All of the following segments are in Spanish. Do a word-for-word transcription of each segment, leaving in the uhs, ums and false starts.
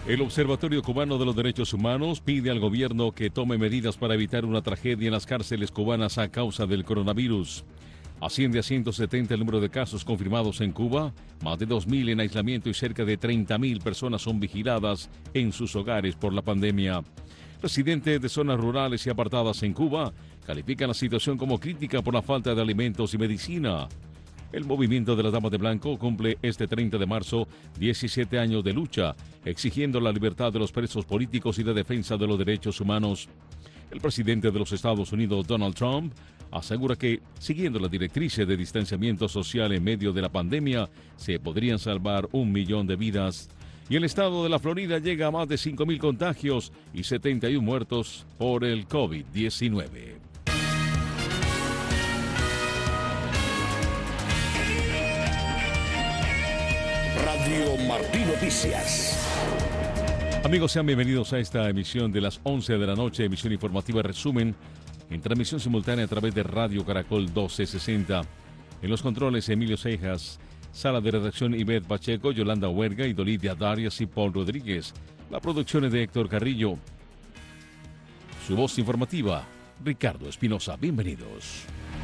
El Observatorio Cubano de los Derechos Humanos pide al gobierno que tome medidas para evitar una tragedia en las cárceles cubanas a causa del coronavirus. Asciende a ciento setenta el número de casos confirmados en Cuba, más de dos mil en aislamiento y cerca de treinta mil personas son vigiladas en sus hogares por la pandemia. Residentes de zonas rurales y apartadas en Cuba califican la situación como crítica por la falta de alimentos y medicina. El movimiento de las Damas de Blanco cumple este treinta de marzo diecisiete años de lucha, exigiendo la libertad de los presos políticos y la defensa de los derechos humanos. El presidente de los Estados Unidos, Donald Trump, asegura que, siguiendo las directrices de distanciamiento social en medio de la pandemia, se podrían salvar un millón de vidas. Y el estado de la Florida llega a más de cinco mil contagios y setenta y uno muertos por el COVID diecinueve. Radio Martí Noticias. Amigos, sean bienvenidos a esta emisión de las once de la noche, emisión informativa resumen, en transmisión simultánea a través de Radio Caracol doce sesenta. En los controles, Emilio Cejas. Sala de redacción, Ivette Pacheco, Yolanda Huerga y Dolidia Darias y Paul Rodríguez. La producción es de Héctor Carrillo. Su voz informativa, Ricardo Espinosa. Bienvenidos.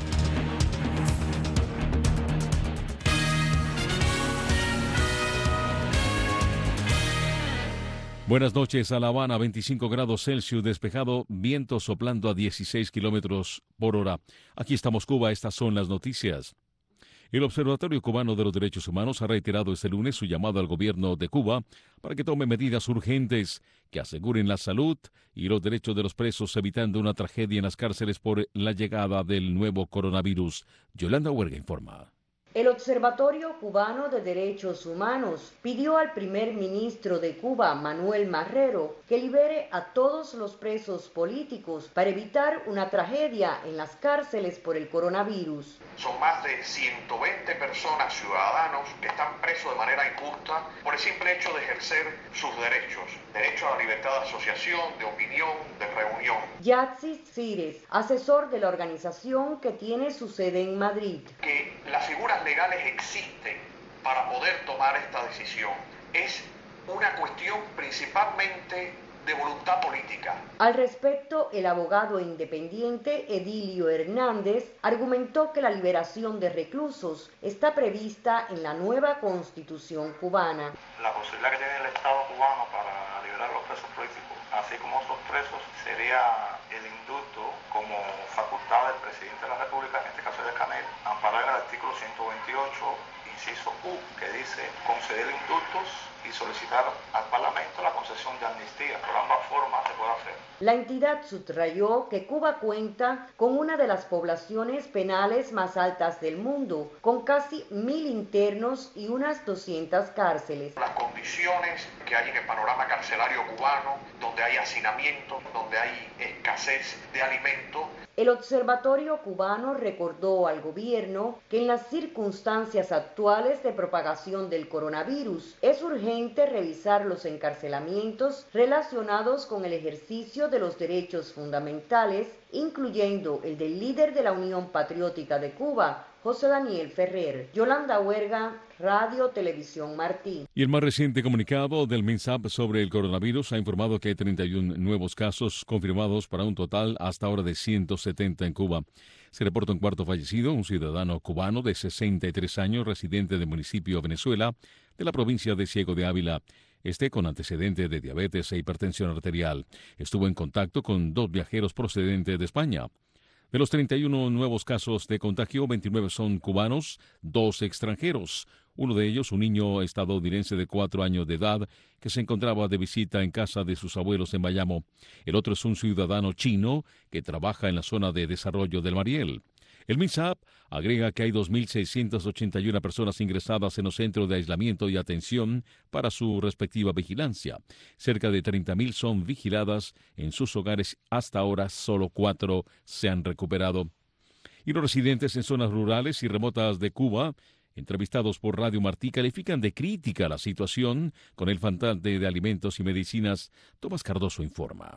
Buenas noches a La Habana, veinticinco grados Celsius, despejado, viento soplando a dieciséis kilómetros por hora. Aquí estamos, Cuba, estas son las noticias. El Observatorio Cubano de los Derechos Humanos ha reiterado este lunes su llamado al gobierno de Cuba para que tome medidas urgentes que aseguren la salud y los derechos de los presos, evitando una tragedia en las cárceles por la llegada del nuevo coronavirus. Yolanda Huerga informa. El Observatorio Cubano de Derechos Humanos pidió al primer ministro de Cuba, Manuel Marrero, que libere a todos los presos políticos para evitar una tragedia en las cárceles por el coronavirus. Son más de ciento veinte personas, ciudadanos, que están presos de manera injusta por el simple hecho de ejercer sus derechos. Derecho a la libertad de asociación, de opinión, de reunión. Yatsis Cires, asesor de la organización que tiene su sede en Madrid. Que las figuras legales existen para poder tomar esta decisión. Es una cuestión principalmente de voluntad política. Al respecto, el abogado independiente Edilio Hernández argumentó que la liberación de reclusos está prevista en la nueva Constitución cubana. La posibilidad que tiene el Estado cubano para liberar a los presos políticos, así como otros presos, sería el indulto como facultad del presidente de la República, en este caso de Canel, amparado en el artículo ciento veintiocho, inciso U, que dice conceder indultos y solicitar al Parlamento la concesión de amnistía. Por ambas formas se puede hacer. La entidad subrayó que Cuba cuenta con una de las poblaciones penales más altas del mundo, con casi mil internos y unas doscientas cárceles. Las condiciones que hay en el panorama carcelario cubano, donde hay hacinamiento, donde hay escasez de alimentos. El Observatorio Cubano recordó al gobierno que en las circunstancias actuales de propagación del coronavirus es urgente revisar los encarcelamientos relacionados con el ejercicio de los derechos fundamentales, incluyendo el del líder de la Unión Patriótica de Cuba, José Daniel Ferrer. Yolanda Huerga, Radio Televisión Martí. Y el más reciente comunicado del MINSAP sobre el coronavirus ha informado que hay treinta y uno nuevos casos confirmados para un total hasta ahora de ciento setenta en Cuba. Se reporta un cuarto fallecido, un ciudadano cubano de sesenta y tres años, residente del municipio Venezuela, de la provincia de Ciego de Ávila. Este con antecedentes de diabetes e hipertensión arterial. Estuvo en contacto con dos viajeros procedentes de España. De los treinta y uno nuevos casos de contagio, veintinueve son cubanos, dos extranjeros. Uno de ellos, un niño estadounidense de cuatro años de edad, que se encontraba de visita en casa de sus abuelos en Bayamo. El otro es un ciudadano chino que trabaja en la zona de desarrollo del Mariel. El MINSAP agrega que hay dos mil seiscientas ochenta y una personas ingresadas en los centros de aislamiento y atención para su respectiva vigilancia. Cerca de treinta mil son vigiladas en sus hogares. Hasta ahora, solo cuatro se han recuperado. Y los residentes en zonas rurales y remotas de Cuba, entrevistados por Radio Martí, califican de crítica la situación con el faltante de alimentos y medicinas. Tomás Cardoso informa.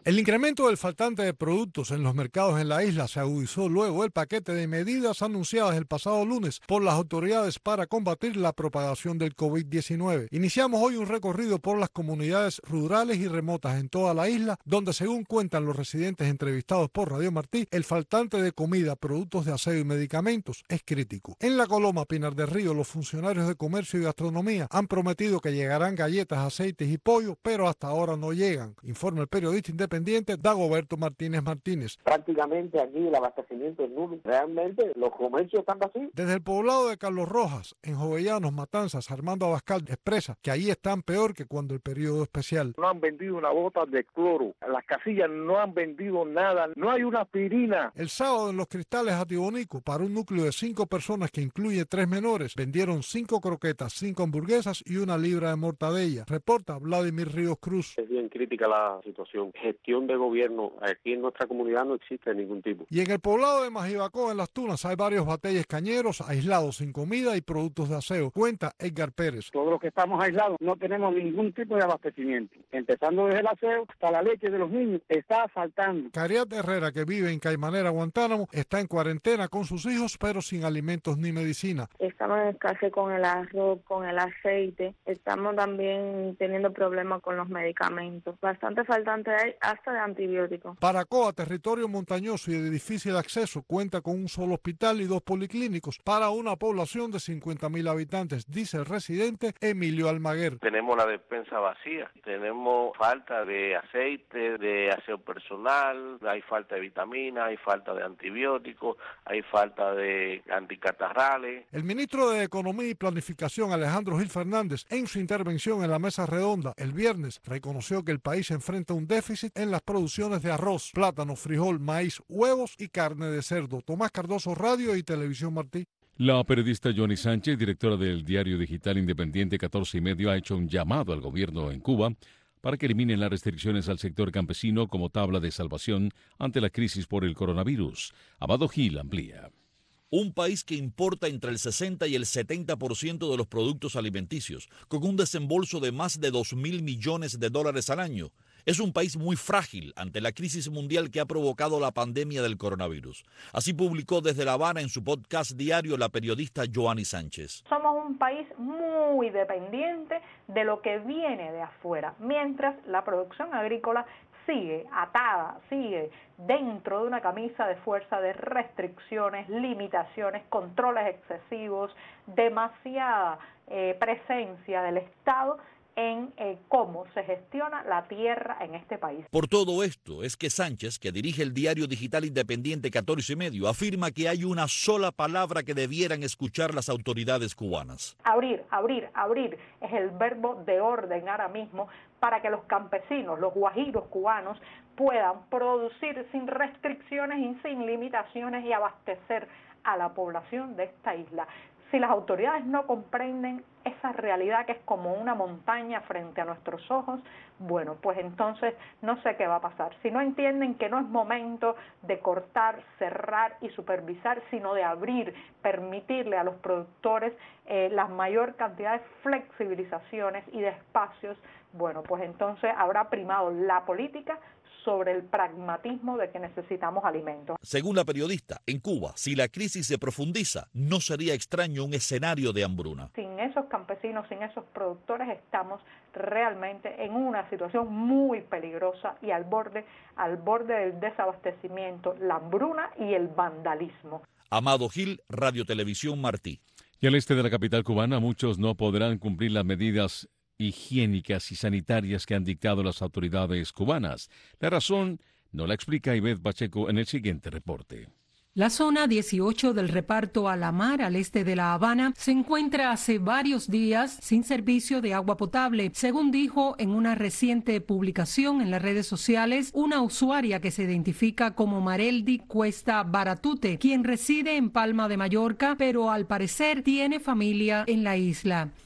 El incremento del faltante de productos en los mercados en la isla se agudizó luego del paquete de medidas anunciadas el pasado lunes por las autoridades para combatir la propagación del COVID diecinueve. Iniciamos hoy un recorrido por las comunidades rurales y remotas en toda la isla, donde según cuentan los residentes entrevistados por Radio Martí, el faltante de comida, productos de aseo y medicamentos es crítico. En La Coloma, Pinar del Río, los funcionarios de comercio y gastronomía han prometido que llegarán galletas, aceites y pollo, pero hasta ahora no llegan, informa el periodista independiente Dagoberto Martínez Martínez. Prácticamente aquí el abastecimiento es nulo. Realmente los comercios están vacíos. Desde el poblado de Carlos Rojas, en Jovellanos, Matanzas, Armando Abascal expresa que allí están peor que cuando el periodo especial. No han vendido una bota de cloro. Las casillas no han vendido nada. No hay una aspirina. El sábado en Los Cristales, Atibonico, para un núcleo de cinco personas que incluye tres menores, vendieron cinco croquetas, cinco hamburguesas y una libra de mortadella. Reporta Vladimir Ríos Cruz. Es bien crítica la situación. Gestión de gobierno aquí en nuestra comunidad no existe de ningún tipo. Y en el poblado de Majibacó, en Las Tunas, hay varios batalles cañeros aislados sin comida y productos de aseo. Cuenta Edgar Pérez. Todos los que estamos aislados no tenemos ningún tipo de abastecimiento. Empezando desde el aseo hasta la leche de los niños está faltando. Cariat Herrera, que vive en Caimanera, Guantánamo, está en cuarentena con sus hijos, pero sin alimentos ni medicina. Estamos en escasez con el arroz, con el aceite. Estamos también teniendo problemas con los medicamentos. Bastante faltante hay hasta de antibióticos. Paracoa, territorio montañoso y de difícil acceso, cuenta con un solo hospital y dos policlínicos para una población de cincuenta mil habitantes, dice el residente Emilio Almaguer. Tenemos la despensa vacía, tenemos falta de aceite, de aseo personal, hay falta de vitaminas, hay falta de antibióticos, hay falta de anticatarrales. El ministro de Economía y Planificación, Alejandro Gil Fernández, en su intervención en la mesa redonda el viernes, reconoció que el país enfrenta un déficit en las producciones de arroz, plátano, frijol, maíz, huevos y carne de cerdo. Tomás Cardoso, Radio y Televisión Martí. La periodista Johnny Sánchez, directora del diario digital independiente catorce y medio, ha hecho un llamado al gobierno en Cuba para que eliminen las restricciones al sector campesino como tabla de salvación ante la crisis por el coronavirus. Amado Gil amplía. Un país que importa entre el sesenta y el setenta por ciento de los productos alimenticios, con un desembolso de más de dos mil millones de dólares al año. Es un país muy frágil ante la crisis mundial que ha provocado la pandemia del coronavirus. Así publicó desde La Habana en su podcast diario la periodista Joanny Sánchez. Somos un país muy dependiente de lo que viene de afuera, mientras la producción agrícola sigue atada, sigue dentro de una camisa de fuerza de restricciones, limitaciones, controles excesivos, demasiada eh, presencia del Estado en eh, cómo se gestiona la tierra en este país. Por todo esto es que Sánchez, que dirige el diario digital independiente catorce y medio, afirma que hay una sola palabra que debieran escuchar las autoridades cubanas. Abrir, abrir, abrir es el verbo de orden ahora mismo para que los campesinos, los guajiros cubanos puedan producir sin restricciones y sin limitaciones y abastecer a la población de esta isla. Si las autoridades no comprenden esa realidad que es como una montaña frente a nuestros ojos, bueno, pues entonces no sé qué va a pasar. Si no entienden que no es momento de cortar, cerrar y supervisar, sino de abrir, permitirle a los productores eh, la mayor cantidad de flexibilizaciones y de espacios, bueno, pues entonces habrá primado la política sobre el pragmatismo de que necesitamos alimentos. Según la periodista, en Cuba, si la crisis se profundiza, no sería extraño un escenario de hambruna. Sin esos campesinos, sin esos productores, estamos realmente en una situación muy peligrosa y al borde, al borde del desabastecimiento, la hambruna y el vandalismo. Amado Gil, Radio Televisión Martí. Y al este de la capital cubana, muchos no podrán cumplir las medidas higiénicas y sanitarias que han dictado las autoridades cubanas. La razón nos la explica Ivette Pacheco en el siguiente reporte. La zona dieciocho del reparto Alamar, al este de La Habana, se encuentra hace varios días sin servicio de agua potable, según dijo en una reciente publicación en las redes sociales una usuaria que se identifica como Mareldi Cuesta Baratute, quien reside en Palma de Mallorca, pero al parecer tiene familia en la isla.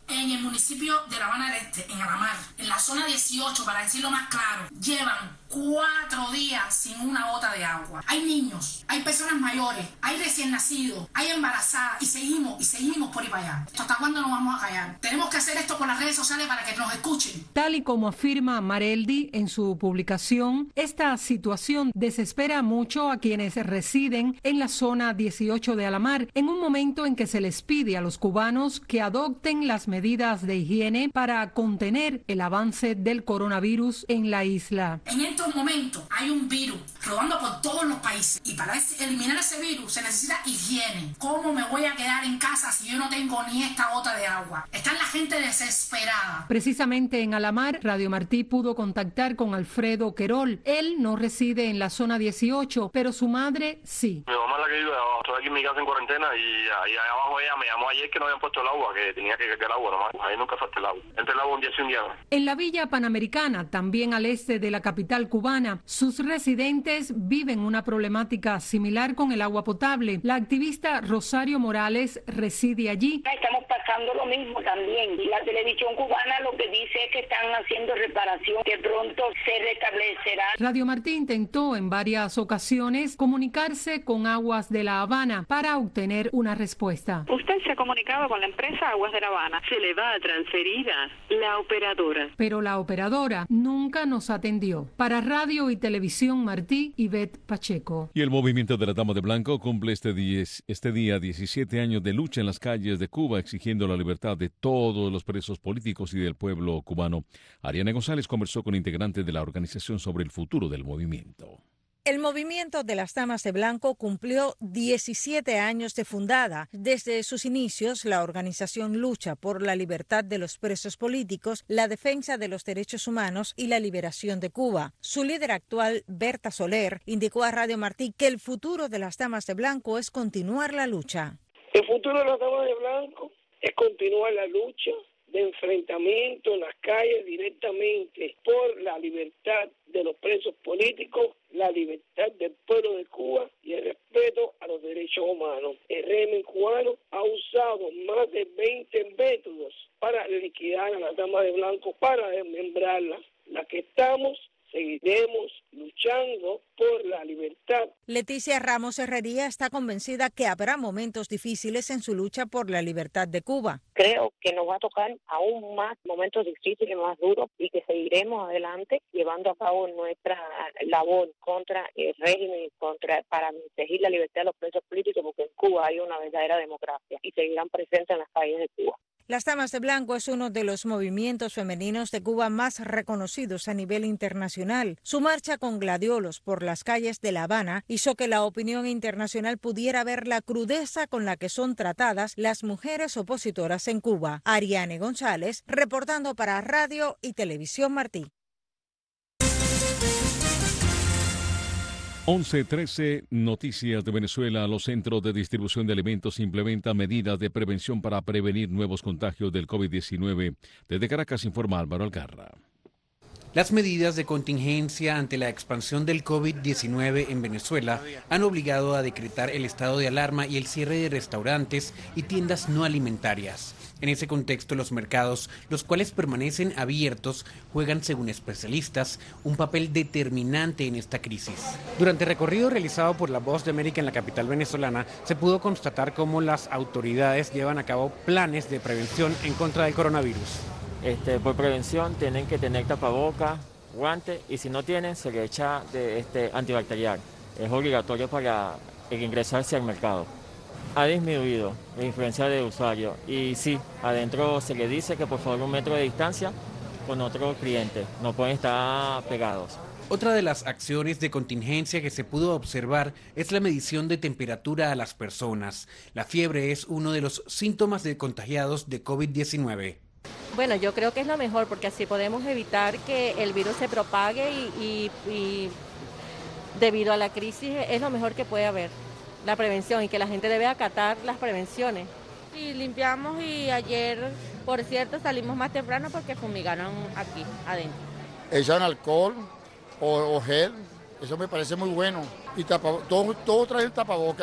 En el municipio de La Habana del Este, en Alamar, en la zona dieciocho, para decirlo más claro, llevan cuatro días sin una gota de agua. Hay niños, hay personas mayores, hay recién nacidos, hay embarazadas y seguimos y seguimos por ahí para allá. ¿Hasta cuándo nos vamos a callar? Tenemos que hacer esto por las redes sociales para que nos escuchen. Tal y como afirma Mareldi en su publicación, esta situación desespera mucho a quienes residen en la zona dieciocho de Alamar, en un momento en que se les pide a los cubanos que adopten las medidas de higiene para contener el avance del coronavirus en la isla. En estos momentos hay un virus rodando por todos los países y para eliminar ese virus se necesita higiene. ¿Cómo me voy a quedar en casa si yo no tengo ni esta gota de agua? Está la gente desesperada. Precisamente en Alamar, Radio Martí pudo contactar con Alfredo Querol. Él no reside en la zona dieciocho, pero su madre sí. Mi mamá es la que vive abajo. Estoy aquí en mi casa en cuarentena y ahí abajo ella me llamó ayer que no habían puesto el agua, que tenía que cargar el agua nomás. Ahí nunca falta el agua. Entre el agua un día sí un día no. En la Villa Panamericana, también al este de la capital cubana, sus residentes viven una problemática similar con el agua potable. La activista Rosario Morales reside allí. Estamos pasando lo mismo también. Y la televisión cubana lo que dice es que están haciendo reparación, que pronto se restablecerá. Radio Martí intentó en varias ocasiones comunicarse con Aguas de La Habana para obtener una respuesta. Usted se ha comunicado con la empresa Aguas de La Habana. Se le va a transferir a la operadora. Pero la operadora nunca nos atendió. Para Radio y Televisión Martí, Ivette Pacheco. Y el movimiento de la Dama de Blanco cumple este, diez, este día diecisiete años de lucha en las calles de Cuba, exigiendo la libertad de todos los presos políticos y del pueblo cubano. Ariana González conversó con integrantes de la organización sobre el futuro del movimiento. El movimiento de las Damas de Blanco cumplió diecisiete años de fundada. Desde sus inicios, la organización lucha por la libertad de los presos políticos, la defensa de los derechos humanos y la liberación de Cuba. Su líder actual, Berta Soler, indicó a Radio Martí que el futuro de las Damas de Blanco es continuar la lucha. El futuro de las Damas de Blanco es continuar la lucha de enfrentamiento en las calles directamente por la libertad de los presos políticos, la libertad del pueblo de Cuba y el respeto a los derechos humanos. El régimen cubano ha usado más de veinte métodos para liquidar a las Damas de Blanco, para desmembrarlas. La que estamos, seguiremos luchando por la libertad. Leticia Ramos Herrería está convencida que habrá momentos difíciles en su lucha por la libertad de Cuba. Creo que nos va a tocar aún más momentos difíciles, más duros, y que seguiremos adelante llevando a cabo nuestra labor contra el régimen, contra para proteger la libertad de los presos políticos, porque en Cuba hay una verdadera democracia y seguirán presentes en las calles de Cuba. Las Damas de Blanco es uno de los movimientos femeninos de Cuba más reconocidos a nivel internacional. Su marcha con gladiolos por las calles de La Habana hizo que la opinión internacional pudiera ver la crudeza con la que son tratadas las mujeres opositoras en Cuba. Ariane González, reportando para Radio y Televisión Martí. once trece, Noticias de Venezuela. Los centros de distribución de alimentos implementan medidas de prevención para prevenir nuevos contagios del COVID diecinueve. Desde Caracas informa Álvaro Algarra. Las medidas de contingencia ante la expansión del COVID diecinueve en Venezuela han obligado a decretar el estado de alarma y el cierre de restaurantes y tiendas no alimentarias. En ese contexto, los mercados, los cuales permanecen abiertos, juegan, según especialistas, un papel determinante en esta crisis. Durante el recorrido realizado por La Voz de América en la capital venezolana, se pudo constatar cómo las autoridades llevan a cabo planes de prevención en contra del coronavirus. Este, por prevención tienen que tener tapabocas, guantes, y si no tienen, se le echa de, este, antibacterial. Es obligatorio para el ingresarse al mercado. Ha disminuido la influencia de usuario y sí, adentro se le dice que por favor un metro de distancia con otro cliente, no pueden estar pegados. Otra de las acciones de contingencia que se pudo observar es la medición de temperatura a las personas. La fiebre es uno de los síntomas de contagiados de COVID diecinueve. Bueno, yo creo que es lo mejor porque así podemos evitar que el virus se propague y, y, y debido a la crisis es lo mejor que puede haber, la prevención, y que la gente debe acatar las prevenciones. Sí, limpiamos y ayer, por cierto, salimos más temprano porque fumigaron aquí adentro. Echan alcohol o, o gel, eso me parece muy bueno. Y tapa, todos todo traen tapabocas,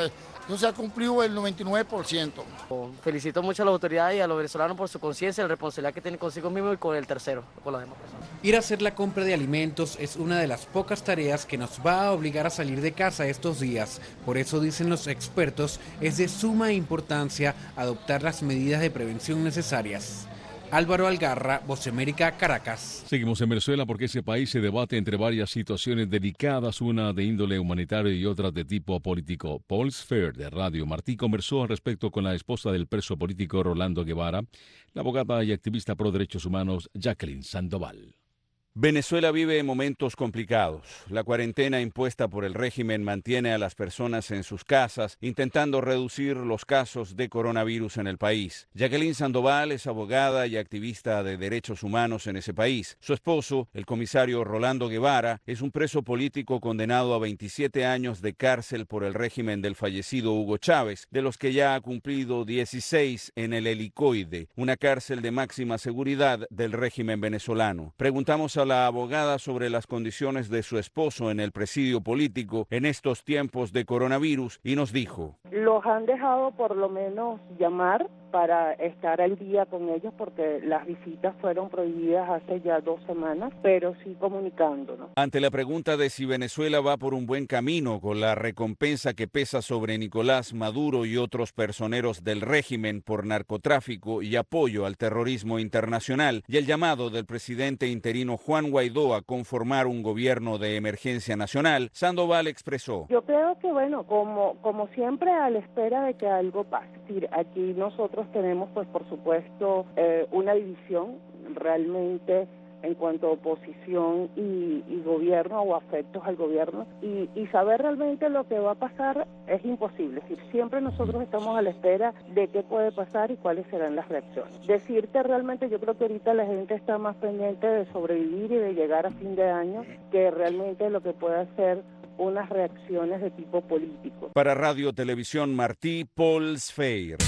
Eso se ha cumplido el noventa y nueve por ciento. Felicito mucho a las autoridades y a los venezolanos por su conciencia y la responsabilidad que tienen consigo mismo y con el tercero, con las demás personas. Ir a hacer la compra de alimentos es una de las pocas tareas que nos va a obligar a salir de casa estos días. Por eso, dicen los expertos, es de suma importancia adoptar las medidas de prevención necesarias. Álvaro Algarra, Voz de América, Caracas. Seguimos en Venezuela porque ese país se debate entre varias situaciones delicadas, una de índole humanitario y otra de tipo político. Paul Sfer, de Radio Martí, conversó al respecto con la esposa del preso político Rolando Guevara, la abogada y activista pro derechos humanos Jacqueline Sandoval. Venezuela vive momentos complicados. La cuarentena impuesta por el régimen mantiene a las personas en sus casas, intentando reducir los casos de coronavirus en el país. Jacqueline Sandoval es abogada y activista de derechos humanos en ese país. Su esposo, el comisario Rolando Guevara, es un preso político condenado a veintisiete años de cárcel por el régimen del fallecido Hugo Chávez, de los que ya ha cumplido dieciséis en el Helicoide, una cárcel de máxima seguridad del régimen venezolano. Preguntamos a la abogada sobre las condiciones de su esposo en el presidio político en estos tiempos de coronavirus y nos dijo: los han dejado por lo menos llamar para estar al día con ellos porque las visitas fueron prohibidas hace ya dos semanas, pero sí comunicándonos. Ante la pregunta de si Venezuela va por un buen camino con la recompensa que pesa sobre Nicolás Maduro y otros personeros del régimen por narcotráfico y apoyo al terrorismo internacional y el llamado del presidente interino Juan Guaidó a conformar un gobierno de emergencia nacional, Sandoval expresó: yo creo que bueno, como, como siempre a la espera de que algo pase. Es decir, aquí nosotros tenemos pues por supuesto eh, una división realmente en cuanto a oposición y, y gobierno o afectos al gobierno y, y saber realmente lo que va a pasar es imposible. Es decir, siempre nosotros estamos a la espera de qué puede pasar y cuáles serán las reacciones. Decirte realmente, yo creo que ahorita la gente está más pendiente de sobrevivir y de llegar a fin de año que realmente lo que puede hacer unas reacciones de tipo político. Para Radio Televisión Martí, Paul Sfer.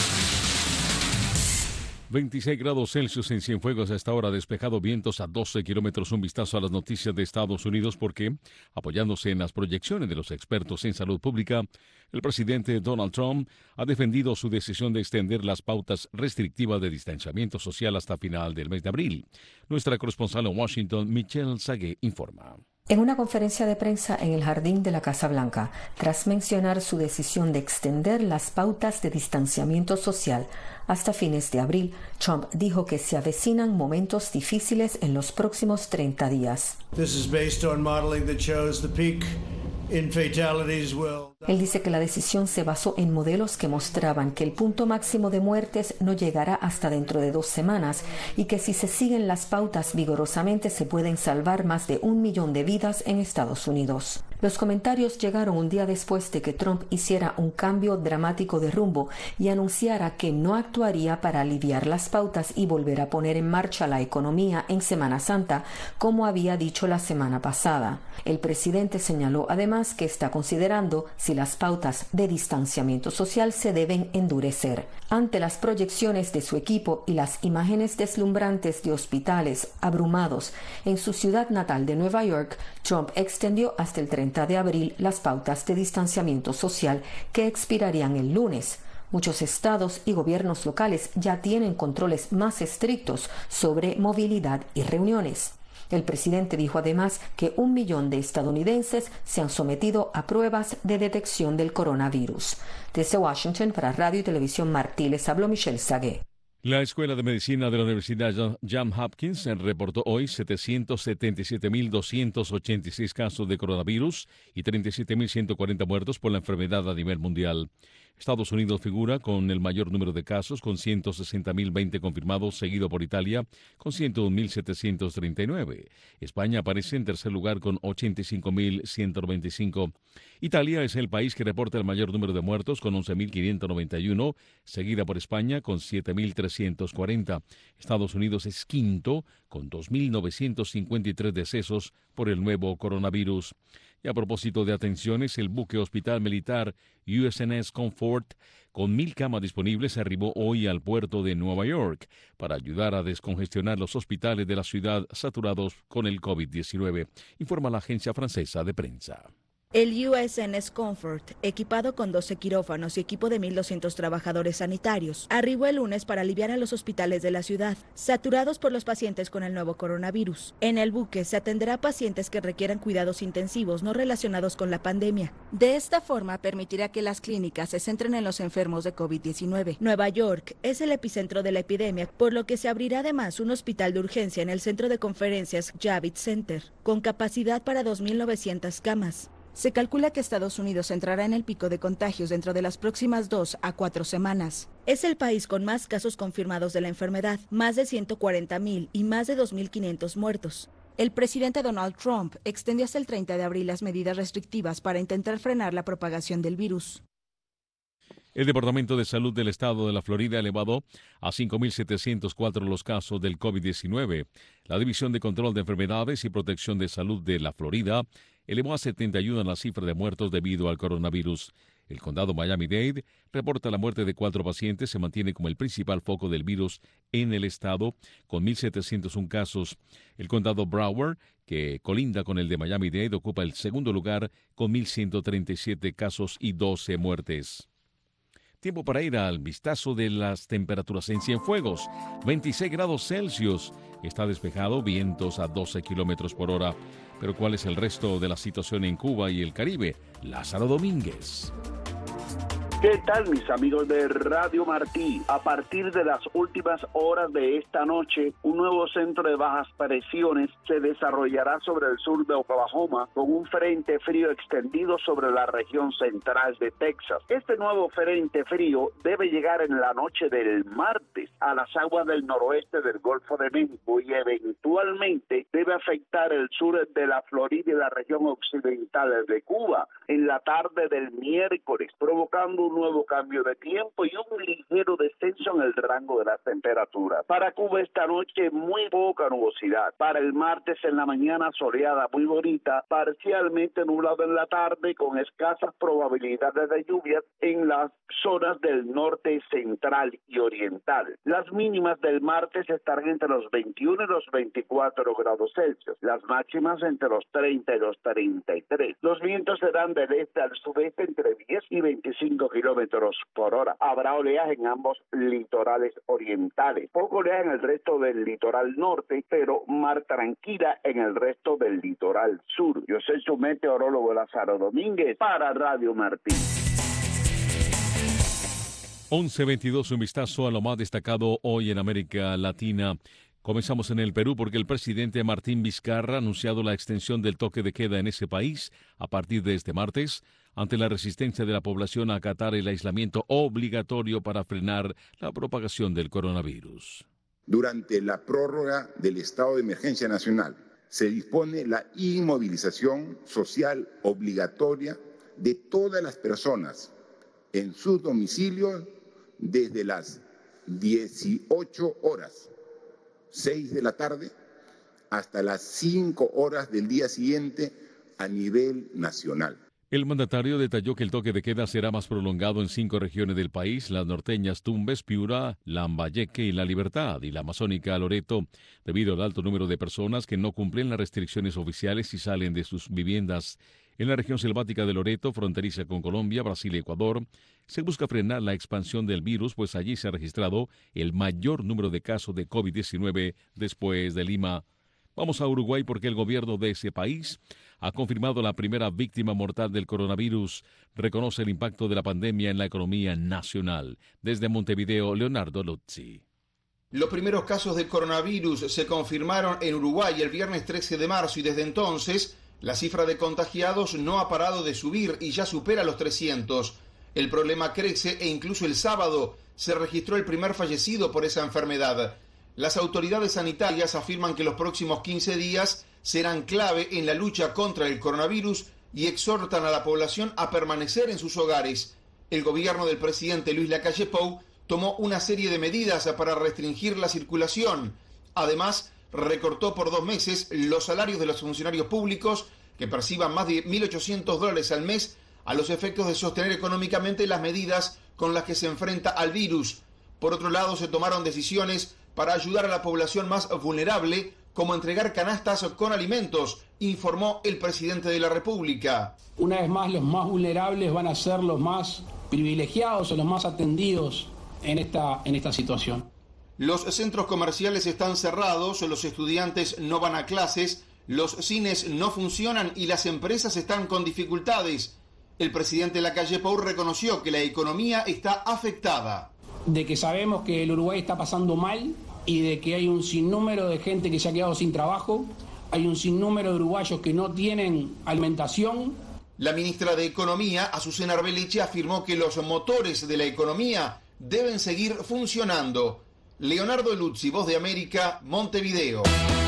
veintiséis grados Celsius en Cienfuegos a esta hora, despejado, vientos a doce kilómetros. Un vistazo a las noticias de Estados Unidos porque, apoyándose en las proyecciones de los expertos en salud pública, el presidente Donald Trump ha defendido su decisión de extender las pautas restrictivas de distanciamiento social hasta final del mes de abril. Nuestra corresponsal en Washington, Michelle Sagué, informa. En una conferencia de prensa en el jardín de la Casa Blanca, tras mencionar su decisión de extender las pautas de distanciamiento social hasta fines de abril, Trump dijo que se avecinan momentos difíciles en los próximos treinta días. This is based on modeling that shows the peak in fatalities will... Él dice que la decisión se basó en modelos que mostraban que el punto máximo de muertes no llegará hasta dentro de dos semanas y que si se siguen las pautas vigorosamente se pueden salvar más de un millón de vidas en Estados Unidos. Los comentarios llegaron un día después de que Trump hiciera un cambio dramático de rumbo y anunciara que no actuaría para aliviar las pautas y volver a poner en marcha la economía en Semana Santa, como había dicho la semana pasada. El presidente señaló además que está considerando si las pautas de distanciamiento social se deben endurecer. Ante las proyecciones de su equipo y las imágenes deslumbrantes de hospitales abrumados en su ciudad natal de Nueva York, Trump extendió hasta el treinta de abril las pautas de distanciamiento social que expirarían el lunes. Muchos estados y gobiernos locales ya tienen controles más estrictos sobre movilidad y reuniones. El presidente dijo además que un millón de estadounidenses se han sometido a pruebas de detección del coronavirus. Desde Washington, para Radio y Televisión Martí, les habló Michelle Sagué. La Escuela de Medicina de la Universidad Johns Hopkins reportó hoy setecientos setenta y siete mil doscientos ochenta y seis casos de coronavirus y treinta y siete mil ciento cuarenta muertos por la enfermedad a nivel mundial. Estados Unidos figura con el mayor número de casos, con ciento sesenta mil veinte confirmados, seguido por Italia, con ciento un mil setecientos treinta y nueve. España aparece en tercer lugar con ochenta y cinco mil ciento noventa y cinco. Italia es el país que reporta el mayor número de muertos, con once mil quinientos noventa y uno, seguida por España, con siete mil trescientos cuarenta. Estados Unidos es quinto, con dos mil novecientos cincuenta y tres decesos por el nuevo coronavirus. Y a propósito de atenciones, el buque hospital militar U S N S Comfort, con mil camas disponibles, arribó hoy al puerto de Nueva York para ayudar a descongestionar los hospitales de la ciudad saturados con el COVID diecinueve, informa la agencia francesa de prensa. El U S N Comfort, equipado con doce quirófanos y equipo de mil doscientos trabajadores sanitarios, arribó el lunes para aliviar a los hospitales de la ciudad, saturados por los pacientes con el nuevo coronavirus. En el buque se atenderá a pacientes que requieran cuidados intensivos no relacionados con la pandemia. De esta forma, permitirá que las clínicas se centren en los enfermos de COVID diecinueve. Nueva York es el epicentro de la epidemia, por lo que se abrirá además un hospital de urgencia en el centro de conferencias Javits Center, con capacidad para dos mil novecientas camas. Se calcula que Estados Unidos entrará en el pico de contagios dentro de las próximas dos a cuatro semanas. Es el país con más casos confirmados de la enfermedad, más de ciento cuarenta mil y más de dos mil quinientos muertos. El presidente Donald Trump extendió hasta el treinta de abril las medidas restrictivas para intentar frenar la propagación del virus. El Departamento de Salud del Estado de la Florida elevó a cinco mil setecientos cuatro los casos del COVID diecinueve. La División de Control de Enfermedades y Protección de Salud de la Florida elevó a setenta y uno la cifra de muertos debido al coronavirus. El condado Miami-Dade reporta la muerte de cuatro pacientes, se mantiene como el principal foco del virus en el estado, con mil setecientos uno casos. El condado Broward, que colinda con el de Miami-Dade, ocupa el segundo lugar con mil ciento treinta y siete casos y doce muertes. Tiempo para ir al vistazo de las temperaturas en Cienfuegos. veintiséis grados Celsius. Está despejado, vientos a doce kilómetros por hora. Pero ¿cuál es el resto de la situación en Cuba y el Caribe? Lázaro Domínguez. ¿Qué tal, mis amigos de Radio Martí? A partir de las últimas horas de esta noche, un nuevo centro de bajas presiones se desarrollará sobre el sur de Oklahoma con un frente frío extendido sobre la región central de Texas. Este nuevo frente frío debe llegar en la noche del martes a las aguas del noroeste del Golfo de México y eventualmente debe afectar el sur de la Florida y la región occidental de Cuba en la tarde del miércoles, provocando un nuevo cambio de tiempo y un ligero descenso en el rango de las temperaturas. Para Cuba esta noche muy poca nubosidad. Para el martes en la mañana soleada muy bonita, parcialmente nublado en la tarde con escasas probabilidades de lluvias en las zonas del norte central y oriental. Las mínimas del martes estarán entre los veintiuno y los veinticuatro grados Celsius, las máximas entre los treinta y los treinta y tres. Los vientos serán del este al sudeste entre diez y veinticinco kilómetros por hora. Habrá oleaje en ambos litorales orientales. Poco oleaje en el resto del litoral norte, pero mar tranquila en el resto del litoral sur. Yo soy su meteorólogo Lázaro Domínguez para Radio Martí. once veintidós, un vistazo a lo más destacado hoy en América Latina. Comenzamos en el Perú porque el presidente Martín Vizcarra ha anunciado la extensión del toque de queda en ese país a partir de este martes, ante la resistencia de la población a acatar el aislamiento obligatorio para frenar la propagación del coronavirus. Durante la prórroga del estado de emergencia nacional, se dispone la inmovilización social obligatoria de todas las personas en sus domicilios desde las dieciocho horas, seis de la tarde, hasta las cinco horas del día siguiente a nivel nacional. El mandatario detalló que el toque de queda será más prolongado en cinco regiones del país, las norteñas Tumbes, Piura, Lambayeque y La Libertad, y la amazónica Loreto, debido al alto número de personas que no cumplen las restricciones oficiales y salen de sus viviendas. En la región selvática de Loreto, fronteriza con Colombia, Brasil y Ecuador, se busca frenar la expansión del virus, pues allí se ha registrado el mayor número de casos de COVID diecinueve después de Lima. Vamos a Uruguay porque el gobierno de ese país ha confirmado la primera víctima mortal del coronavirus. Reconoce el impacto de la pandemia en la economía nacional. Desde Montevideo, Leonardo Luzzi. Los primeros casos de coronavirus se confirmaron en Uruguay el viernes trece de marzo y desde entonces la cifra de contagiados no ha parado de subir y ya supera los trescientos. El problema crece e incluso el sábado se registró el primer fallecido por esa enfermedad. Las autoridades sanitarias afirman que los próximos quince días serán clave en la lucha contra el coronavirus y exhortan a la población a permanecer en sus hogares. El gobierno del presidente Luis Lacalle Pou tomó una serie de medidas para restringir la circulación. Además, recortó por dos meses los salarios de los funcionarios públicos que perciban más de mil ochocientos dólares al mes a los efectos de sostener económicamente las medidas con las que se enfrenta al virus. Por otro lado, se tomaron decisiones para ayudar a la población más vulnerable, como entregar canastas con alimentos, informó el presidente de la República. Una vez más, los más vulnerables van a ser los más privilegiados o los más atendidos en esta, en esta situación. Los centros comerciales están cerrados, los estudiantes no van a clases, los cines no funcionan y las empresas están con dificultades. El presidente Lacalle Pou reconoció que la economía está afectada. De que sabemos que el Uruguay está pasando mal y de que hay un sinnúmero de gente que se ha quedado sin trabajo, hay un sinnúmero de uruguayos que no tienen alimentación. La ministra de Economía, Azucena Arbeleche, afirmó que los motores de la economía deben seguir funcionando. Leonardo Luzzi, Voz de América, Montevideo.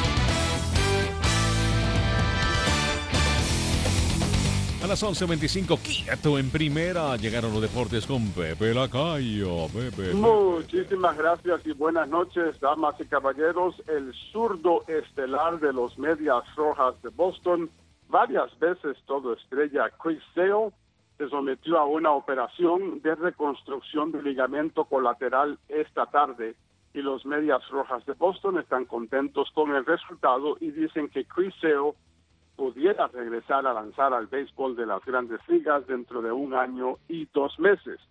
A las once veinticinco, quieto en primera. Llegaron los deportes con Pepe Lacayo. Pepe. Muchísimas gracias y buenas noches, damas y caballeros. El zurdo estelar de los Medias Rojas de Boston, varias veces todo estrella Chris Sale, se sometió a una operación de reconstrucción del ligamento colateral esta tarde. Y los Medias Rojas de Boston están contentos con el resultado y dicen que Chris Sale pudiera regresar a lanzar al béisbol de las Grandes Ligas dentro de un año y dos meses.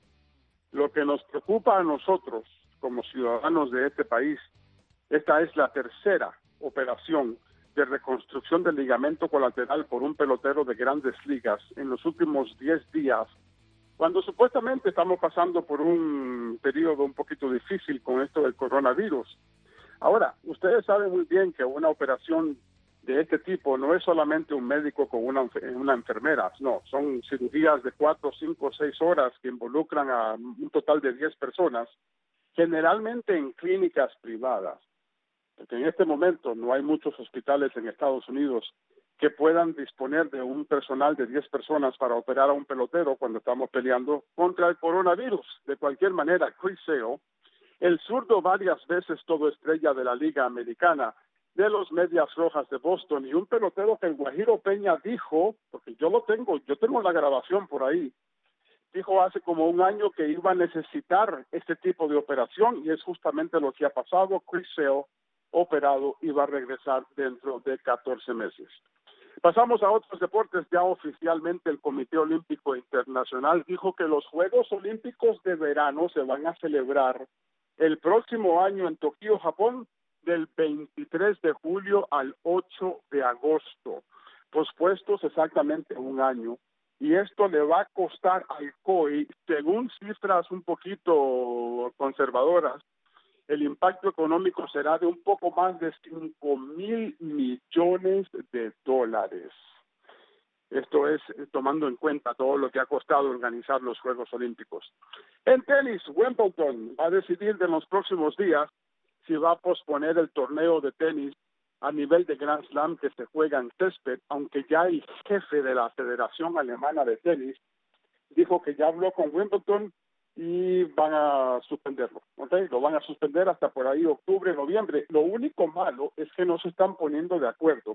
Lo que nos preocupa a nosotros, como ciudadanos de este país, esta es la tercera operación de reconstrucción del ligamento colateral por un pelotero de Grandes Ligas en los últimos diez días, cuando supuestamente estamos pasando por un periodo un poquito difícil con esto del coronavirus. Ahora, ustedes saben muy bien que una operación de este tipo no es solamente un médico con una, una enfermera, no, son cirugías de cuatro, cinco, seis horas que involucran a un total de diez personas, generalmente en clínicas privadas, porque en este momento no hay muchos hospitales en Estados Unidos que puedan disponer de un personal de diez personas para operar a un pelotero cuando estamos peleando contra el coronavirus. De cualquier manera, Chris Sale, el zurdo varias veces todo estrella de la Liga Americana, de los Medias Rojas de Boston, y un pelotero que el Guajiro Peña dijo, porque yo lo tengo, yo tengo la grabación por ahí, dijo hace como un año que iba a necesitar este tipo de operación, y es justamente lo que ha pasado. Chris Sale, operado, y va a regresar dentro de catorce meses. Pasamos a otros deportes. Ya oficialmente el Comité Olímpico Internacional dijo que los Juegos Olímpicos de verano se van a celebrar el próximo año en Tokio, Japón, del veintitrés de julio al ocho de agosto, pospuestos exactamente un año. Y esto le va a costar al C O I, según cifras un poquito conservadoras, el impacto económico será de un poco más de cinco mil millones de dólares. Esto es tomando en cuenta todo lo que ha costado organizar los Juegos Olímpicos. En tenis, Wimbledon va a decidir en los próximos días si va a posponer el torneo de tenis a nivel de Grand Slam que se juega en césped, aunque ya el jefe de la Federación Alemana de Tenis dijo que ya habló con Wimbledon y van a suspenderlo, ¿ok? Lo van a suspender hasta por ahí octubre, noviembre. Lo único malo es que no se están poniendo de acuerdo.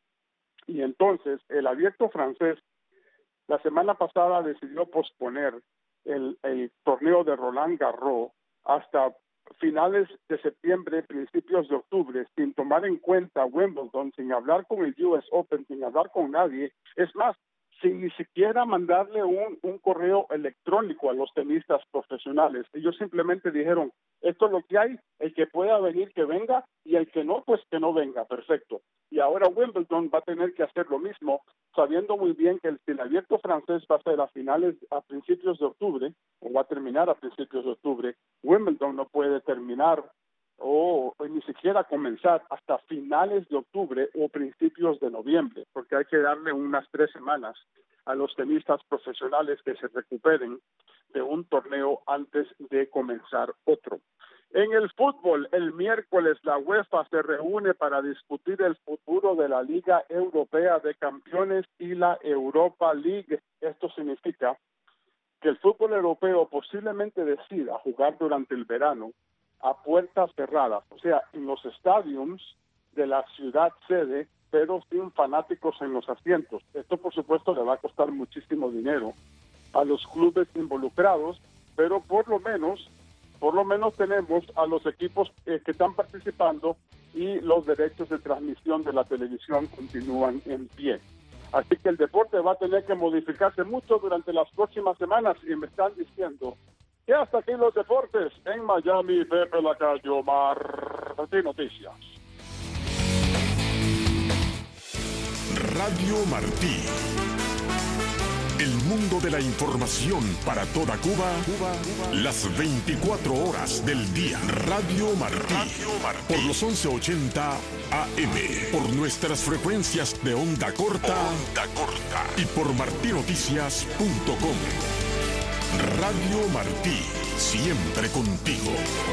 Y entonces el abierto francés la semana pasada decidió posponer el, el torneo de Roland Garros hasta finales de septiembre, principios de octubre, sin tomar en cuenta Wimbledon, sin hablar con el U S Open, sin hablar con nadie. Es más, sin ni siquiera mandarle un, un correo electrónico a los tenistas profesionales. Ellos simplemente dijeron, esto es lo que hay, el que pueda venir que venga y el que no, pues que no venga, perfecto. Y ahora Wimbledon va a tener que hacer lo mismo, sabiendo muy bien que el, el abierto francés va a ser a finales, a principios de octubre, o va a terminar a principios de octubre. Wimbledon no puede terminar o, o ni siquiera comenzar hasta finales de octubre o principios de noviembre, porque hay que darle unas tres semanas a los tenistas profesionales que se recuperen de un torneo antes de comenzar otro. En el fútbol, el miércoles la UEFA se reúne para discutir el futuro de la Liga Europea de Campeones y la Europa League. Esto significa que el fútbol europeo posiblemente decida jugar durante el verano a puertas cerradas, o sea, en los estadios de la ciudad sede, pero sin fanáticos en los asientos. Esto, por supuesto, le va a costar muchísimo dinero a los clubes involucrados, pero por lo menos, por lo menos tenemos a los equipos eh, que están participando y los derechos de transmisión de la televisión continúan en pie. Así que el deporte va a tener que modificarse mucho durante las próximas semanas y me están diciendo que hasta aquí los deportes en Miami. Pepe Lacayo, Martí Noticias. Radio Martí. El mundo de la información para toda Cuba, Cuba, Cuba, las veinticuatro horas del día. Radio Martí, Radio Martí. Por los once ochenta A M, por nuestras frecuencias de onda corta, onda corta y por martí noticias punto com. Radio Martí, siempre contigo.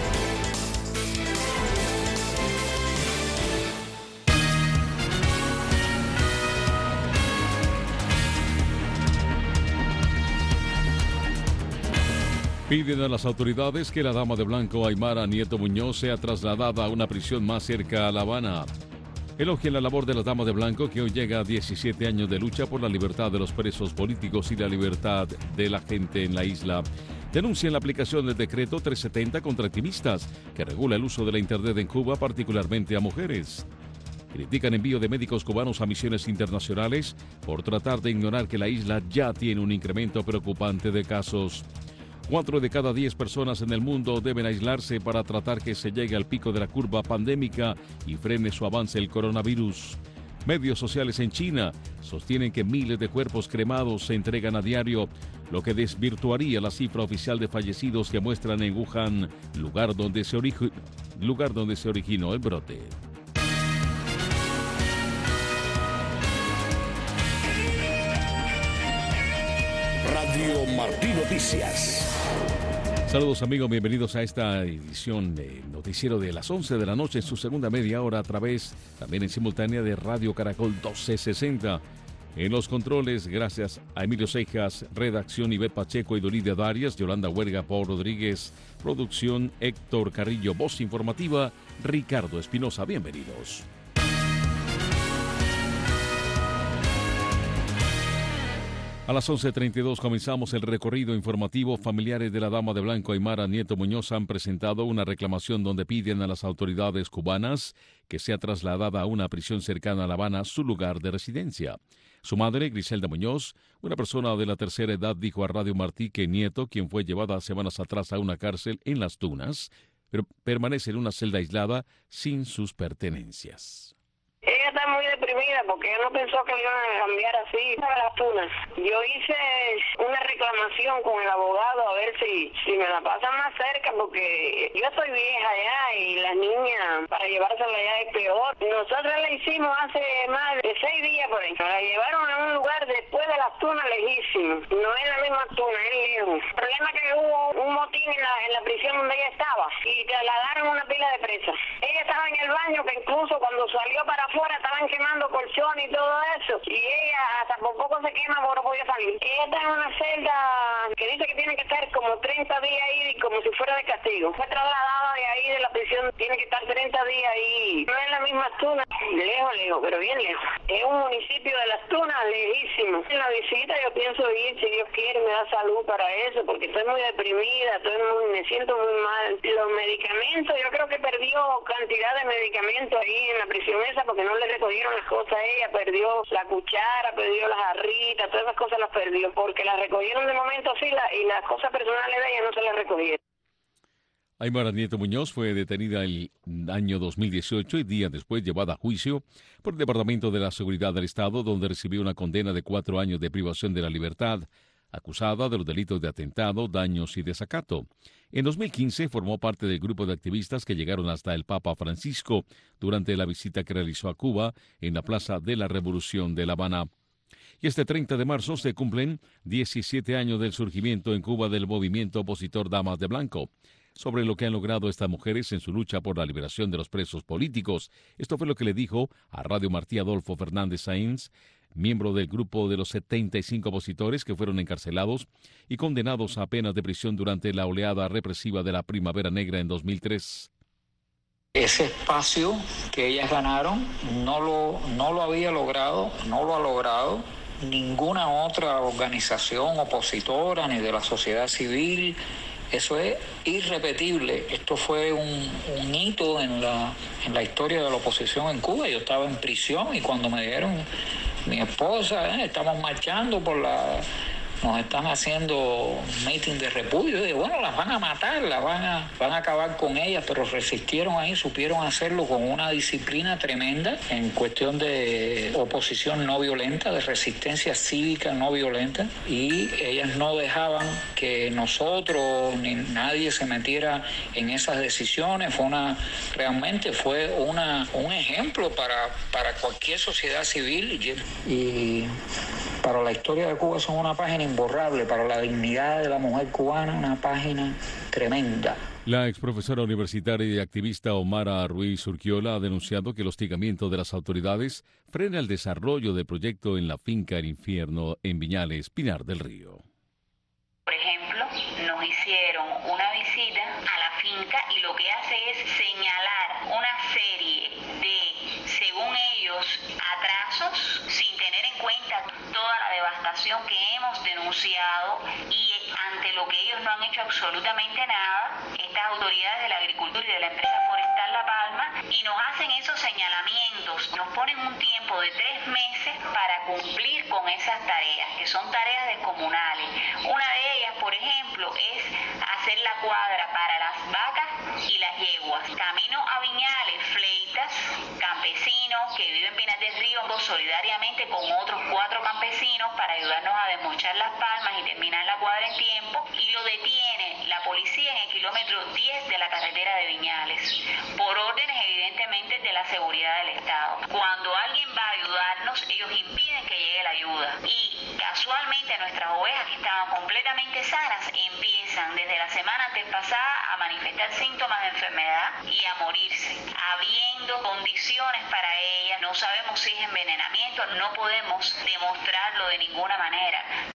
Piden a las autoridades que la dama de blanco Aymara Nieto Muñoz sea trasladada a una prisión más cerca a La Habana. Elogian la labor de la dama de blanco, que hoy llega a diecisiete años de lucha por la libertad de los presos políticos y la libertad de la gente en la isla. Denuncian la aplicación del decreto trescientos setenta contra activistas, que regula el uso de la Internet en Cuba, particularmente a mujeres. Critican envío de médicos cubanos a misiones internacionales por tratar de ignorar que la isla ya tiene un incremento preocupante de casos. Cuatro de cada diez personas en el mundo deben aislarse para tratar que se llegue al pico de la curva pandémica y frene su avance el coronavirus. Medios sociales en China sostienen que miles de cuerpos cremados se entregan a diario, lo que desvirtuaría la cifra oficial de fallecidos que muestran en Wuhan, lugar donde se, origi- lugar donde se originó el brote. Radio Martí Noticias. Saludos amigos, bienvenidos a esta edición de Noticiero de las once de la noche en su segunda media hora a través también en simultánea de Radio Caracol doce sesenta. En los controles, gracias a Emilio Cejas, redacción Ivette Pacheco y Doridia Darias, Yolanda Huerga, Paul Rodríguez, producción Héctor Carrillo, voz informativa Ricardo Espinosa. Bienvenidos. A las once treinta y dos comenzamos el recorrido informativo. Familiares de la dama de blanco Aymara Nieto Muñoz han presentado una reclamación donde piden a las autoridades cubanas que sea trasladada a una prisión cercana a La Habana, su lugar de residencia. Su madre, Griselda Muñoz, una persona de la tercera edad, dijo a Radio Martí que Nieto, quien fue llevada semanas atrás a una cárcel en Las Tunas, pero permanece en una celda aislada sin sus pertenencias. Ella está muy deprimida porque ella no pensó que le iban a cambiar así a Las Tunas. Yo hice una reclamación con el abogado a ver si, si me la pasan más cerca, porque yo soy vieja ya y la niña para llevársela ya es peor. Nosotros la hicimos hace más de seis días por ahí. La llevaron a un lugar después de Las Tunas lejísimo. No es la misma Tuna, es lejos. El problema es que hubo un motín en la, en la prisión donde ella estaba y trasladaron una pila de presas. Ella estaba en el baño, que incluso cuando salió para afuera estaban quemando colchones y todo eso, y ella hasta por poco se quema porque no podía salir. Ella está en una celda que dice que tiene que estar como treinta días ahí, como si fuera de castigo. Fue trasladada de ahí de la prisión, tiene que estar treinta días ahí. No es la misma Tunas, lejos, lejos, pero bien lejos. Es un municipio de Las Tunas, lejísimo. En la visita yo pienso ir, si Dios quiere, me da salud para eso, porque estoy muy deprimida, estoy muy, me siento muy mal. Los medicamentos, yo creo que perdió cantidad de medicamentos ahí en la prisión esa, porque no le recogieron las cosas a ella, perdió la cuchara, perdió las jarritas, todas esas cosas las perdió, porque las recogieron de momento así la, y las cosas personales de ella no se las recogieron. Aymara Nieto Muñoz fue detenida el año dos mil dieciocho y días después llevada a juicio por el Departamento de la Seguridad del Estado, donde recibió una condena de cuatro años de privación de la libertad, acusada de los delitos de atentado, daños y desacato. En dos mil quince formó parte del grupo de activistas que llegaron hasta el Papa Francisco durante la visita que realizó a Cuba en la Plaza de la Revolución de La Habana. Y este treinta de marzo se cumplen diecisiete años del surgimiento en Cuba del movimiento opositor Damas de Blanco. Sobre lo que han logrado estas mujeres en su lucha por la liberación de los presos políticos, esto fue lo que le dijo a Radio Martí Adolfo Fernández Sáenz, miembro del grupo de los setenta y cinco opositores que fueron encarcelados y condenados a penas de prisión durante la oleada represiva de la Primavera Negra en dos mil tres. Ese espacio que ellas ganaron no lo, no lo había logrado, no lo ha logrado ninguna otra organización opositora ni de la sociedad civil Eso es irrepetible. Esto fue un, un hito en la, en la historia de la oposición en Cuba. Yo estaba en prisión y cuando me dijeron, mi esposa, eh, estamos marchando por la... nos están haciendo meeting de repudio. Y digo, bueno, las van a matar, las van a, van a acabar con ellas, pero resistieron ahí, supieron hacerlo con una disciplina tremenda en cuestión de oposición no violenta, de resistencia cívica no violenta, y ellas no dejaban que nosotros ni nadie se metiera en esas decisiones. Fue una, realmente fue una, un ejemplo para, para cualquier sociedad civil, y para la historia de Cuba son una página imborrable, para la dignidad de la mujer cubana, una página tremenda. La exprofesora universitaria y activista Omara Ruiz Urquiola ha denunciado que el hostigamiento de las autoridades frena el desarrollo del proyecto en la finca El Infierno en Viñales, Pinar del Río. Por ejemplo, nos hicieron una visita a la finca y lo que hace es señalar una serie de, según ellos, atrasos sin tener en cuenta toda la devastación que hemos denunciado, y ante lo que ellos no han hecho absolutamente nada, estas autoridades de la agricultura y de la empresa forestal La Palma, y nos hacen esos señalamientos, nos ponen un tiempo de tres meses para cumplir con esas tareas, que son tareas descomunales. Una de ellas, por ejemplo, es hacer la cuadra para las vacas y las yeguas. Camino a Viñales, fleitas, campesinos que viven en Pinar del Río solidariamente con otros cuatro campesinos para ayudarnos a desmochar las palmas y terminar la cuadra en tiempo, y lo detiene la policía en el kilómetro diez de la carretera de Viñales, por órdenes evidentemente de la seguridad del Estado. Cuando alguien va a ayudarnos, ellos impiden que llegue la ayuda, y casualmente nuestras ovejas, que estaban completamente sanas, empiezan desde la semana antes pasada a manifestar síntomas de enfermedad y a morirse, habiendo condiciones para ellas. No sabemos si es envenenamiento, no podemos demostrarlo de ninguna manera.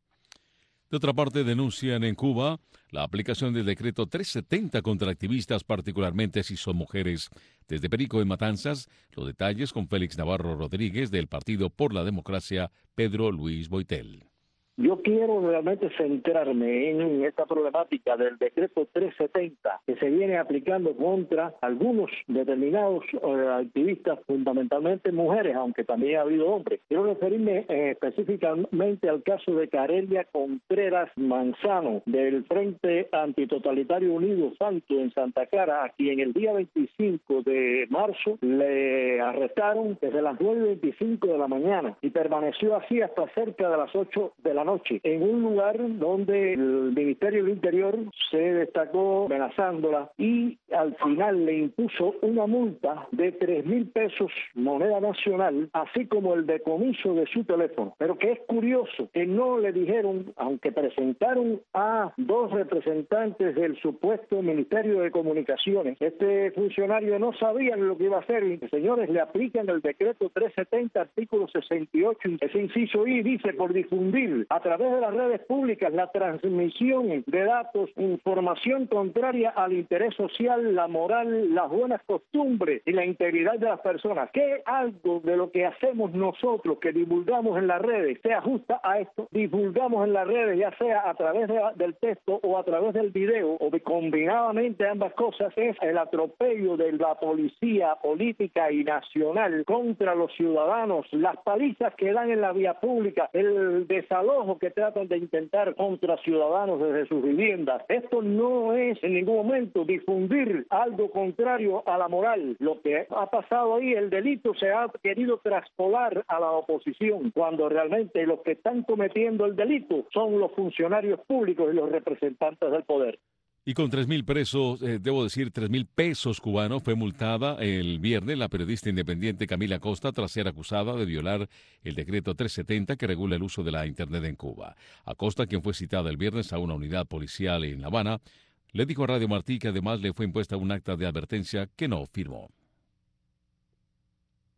De otra parte, denuncian en Cuba la aplicación del decreto trescientos setenta contra activistas, particularmente si son mujeres. Desde Perico en Matanzas, los detalles con Félix Navarro Rodríguez del Partido por la Democracia, Pedro Luis Boitel. Yo quiero realmente centrarme en esta problemática del decreto trescientos setenta que se viene aplicando contra algunos determinados eh, activistas, fundamentalmente mujeres, aunque también ha habido hombres. Quiero referirme eh, específicamente al caso de Carelia Contreras Manzano, del Frente Antitotalitario Unido Santo en Santa Clara, a quien el día veinticinco de marzo le arrestaron desde las nueve y veinticinco de la mañana y permaneció así hasta cerca de las ocho de la noche, en un lugar donde el Ministerio del Interior se destacó amenazándola, y al final le impuso una multa de tres mil pesos moneda nacional, así como el decomiso de su teléfono. Pero que es curioso que no le dijeron, aunque presentaron a dos representantes del supuesto Ministerio de Comunicaciones, este funcionario no sabía lo que iba a hacer, y señores, le aplican el decreto trescientos setenta, artículo sesenta y ocho, ese inciso I, dice: por difundir a través de las redes públicas la transmisión de datos, información contraria al interés social, la moral, las buenas costumbres y la integridad de las personas. ¿Qué algo de lo que hacemos nosotros, que divulgamos en las redes, se ajusta a esto? Divulgamos en las redes, ya sea a través de, del texto o a través del video, o combinadamente ambas cosas, es el atropello de la policía política y nacional contra los ciudadanos, las palizas que dan en la vía pública, el desalojo que tratan de intentar contra ciudadanos desde sus viviendas. Esto no es en ningún momento difundir algo contrario a la moral. Lo que ha pasado ahí, el delito se ha querido traspolar a la oposición, cuando realmente los que están cometiendo el delito son los funcionarios públicos y los representantes del poder. Y con tres mil pesos, eh, debo decir, tres mil pesos cubanos, fue multada el viernes la periodista independiente Camila Acosta tras ser acusada de violar el decreto trescientos setenta que regula el uso de la Internet en Cuba. Acosta, quien fue citada el viernes a una unidad policial en La Habana, le dijo a Radio Martí que además le fue impuesta un acta de advertencia que no firmó.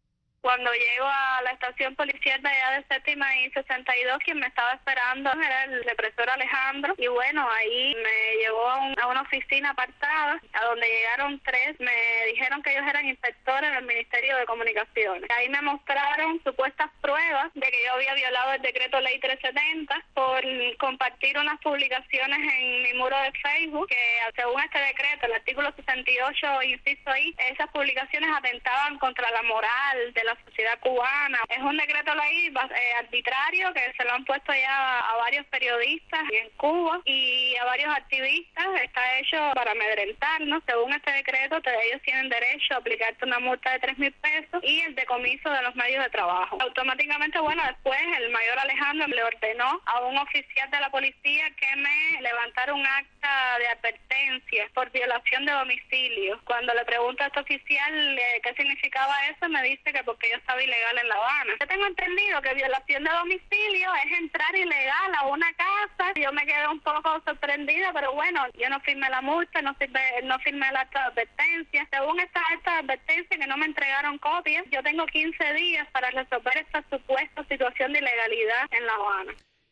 Cuando llego a la estación policial de allá de Séptima y sesenta y dos, quien me estaba esperando era el represor Alejandro, y bueno, ahí me llevó a, un, a una oficina apartada, a donde llegaron tres, me dijeron que ellos eran inspectores del Ministerio de Comunicaciones. Ahí me mostraron supuestas pruebas de que yo había violado el decreto ley trescientos setenta por compartir unas publicaciones en mi muro de Facebook, que según este decreto, el artículo sesenta y ocho, inciso ahí, esas publicaciones atentaban contra la moral de la sociedad cubana. Es un decreto ley eh, arbitrario que se lo han puesto ya a varios periodistas en Cuba y a varios activistas. Está hecho para amedrentarnos. Según este decreto, ellos tienen derecho a aplicarte una multa de tres mil pesos y el decomiso de los medios de trabajo. Automáticamente, bueno, después el mayor Alejandro le ordenó a un oficial de la policía que me levantara un acta de advertencia por violación de domicilio. Cuando le pregunto a este oficial eh, qué significaba eso, me dice que porque yo estaba ilegal en La Habana. Yo tengo entendido que violación de domicilio es entrar ilegal a una casa. Yo me quedé un poco sorprendida, pero bueno, yo no firmé la multa, no firmé, no firmé el acta de advertencia. Según esta acta de advertencia que no me entregaron copias, yo tengo quince días para resolver esta supuesta situación de ilegalidad en La Habana.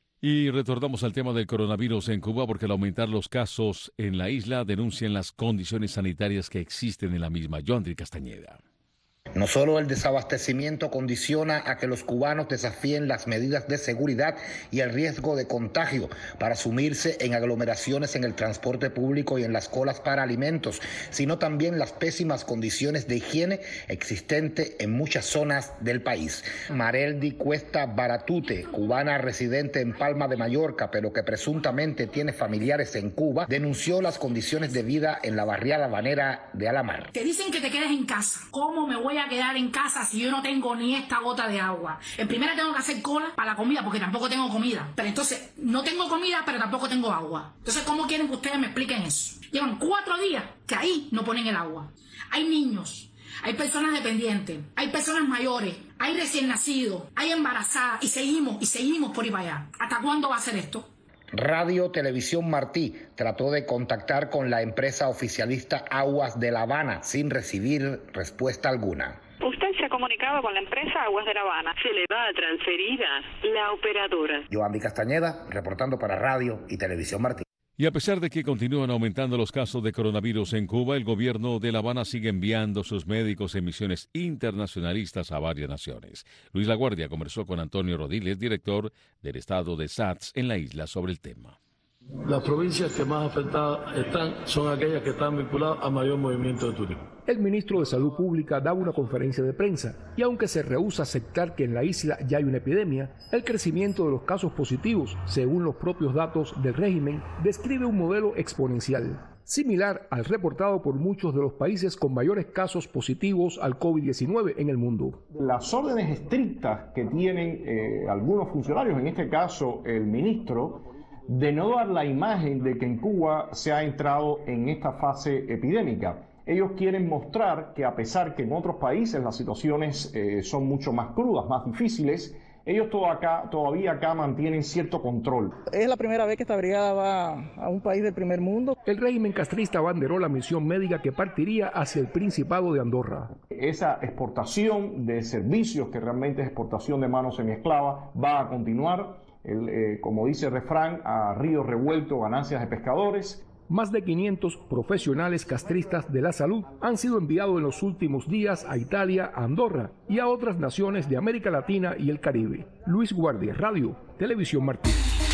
Y retornamos al tema del coronavirus en Cuba, porque al aumentar los casos en la isla denuncian las condiciones sanitarias que existen en la misma. Joandri Castañeda. No solo el desabastecimiento condiciona a que los cubanos desafíen las medidas de seguridad y el riesgo de contagio para sumirse en aglomeraciones en el transporte público y en las colas para alimentos, sino también las pésimas condiciones de higiene existentes en muchas zonas del país. Mareldi Cuesta Baratute, cubana residente en Palma de Mallorca, pero que presuntamente tiene familiares en Cuba, denunció las condiciones de vida en la barriada habanera de Alamar. Te dicen que te quedes en casa. ¿Cómo me voy a quedar en casa si yo no tengo ni esta gota de agua? En primera tengo que hacer cola para la comida porque tampoco tengo comida. Pero entonces no tengo comida pero tampoco tengo agua. Entonces, ¿cómo quieren que ustedes me expliquen eso? Llevan cuatro días que ahí no ponen el agua. Hay niños, hay personas dependientes, hay personas mayores, hay recién nacidos, hay embarazadas y seguimos y seguimos por ahí para allá. ¿Hasta cuándo va a ser esto? Radio Televisión Martí trató de contactar con la empresa oficialista Aguas de La Habana sin recibir respuesta alguna. Usted se ha comunicado con la empresa Aguas de La Habana. Se le va a transferir a la operadora. Joandri Castañeda, reportando para Radio y Televisión Martí. Y a pesar de que continúan aumentando los casos de coronavirus en Cuba, el gobierno de La Habana sigue enviando sus médicos en misiones internacionalistas a varias naciones. Luis Laguardia conversó con Antonio Rodiles, director del estado de S A T S en la isla, sobre el tema. Las provincias que más afectadas están son aquellas que están vinculadas a mayor movimiento de turismo. El ministro de Salud Pública daba una conferencia de prensa y aunque se rehúsa a aceptar que en la isla ya hay una epidemia, el crecimiento de los casos positivos, según los propios datos del régimen, describe un modelo exponencial, similar al reportado por muchos de los países con mayores casos positivos al COVID diecinueve en el mundo. Las órdenes estrictas que tienen eh, algunos funcionarios, en este caso el ministro, de no dar la imagen de que en Cuba se ha entrado en esta fase epidémica. Ellos quieren mostrar que a pesar que en otros países las situaciones eh, son mucho más crudas, más difíciles, ellos todo acá, todavía acá mantienen cierto control. Es la primera vez que esta brigada va a un país del primer mundo. El régimen castrista abanderó la misión médica que partiría hacia el Principado de Andorra. Esa exportación de servicios, que realmente es exportación de manos semiesclavas, va a continuar. El, eh, como dice el refrán, a río revuelto, ganancias de pescadores. Más de quinientos profesionales castristas de la salud han sido enviados en los últimos días a Italia, a Andorra y a otras naciones de América Latina y el Caribe. Luis Guardia, Radio, Televisión Martí.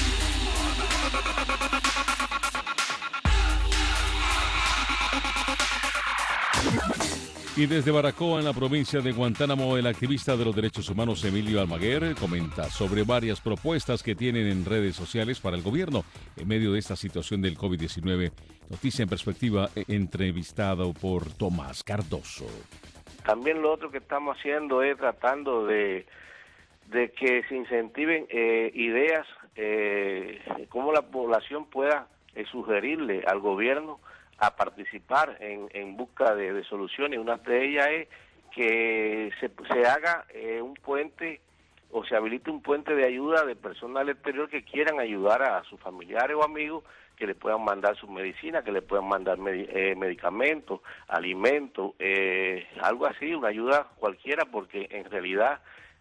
Y desde Baracoa, en la provincia de Guantánamo, el activista de los derechos humanos Emilio Almaguer comenta sobre varias propuestas que tienen en redes sociales para el gobierno en medio de esta situación del COVID diecinueve. Noticia en Perspectiva, entrevistado por Tomás Cardoso. También lo otro que estamos haciendo es tratando de, de que se incentiven eh, ideas, eh, cómo la población pueda eh, sugerirle al gobierno a participar en, en busca de, de soluciones. Una de ellas es que se, se haga eh, un puente o se habilite un puente de ayuda de personas al exterior que quieran ayudar a sus familiares o amigos que que le puedan mandar sus medicinas, que le puedan mandar med eh, medicamentos, alimentos, eh, algo así, una ayuda cualquiera, porque en realidad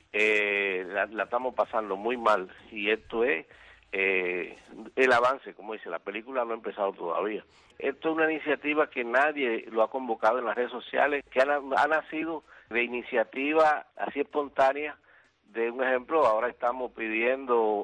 eh, la, la estamos pasando muy mal, y esto es eh, el avance, como dice, la película no ha empezado todavía. Esto es una iniciativa que nadie lo ha convocado en las redes sociales, que ha, ha nacido de iniciativa así espontánea. De un ejemplo, ahora estamos pidiendo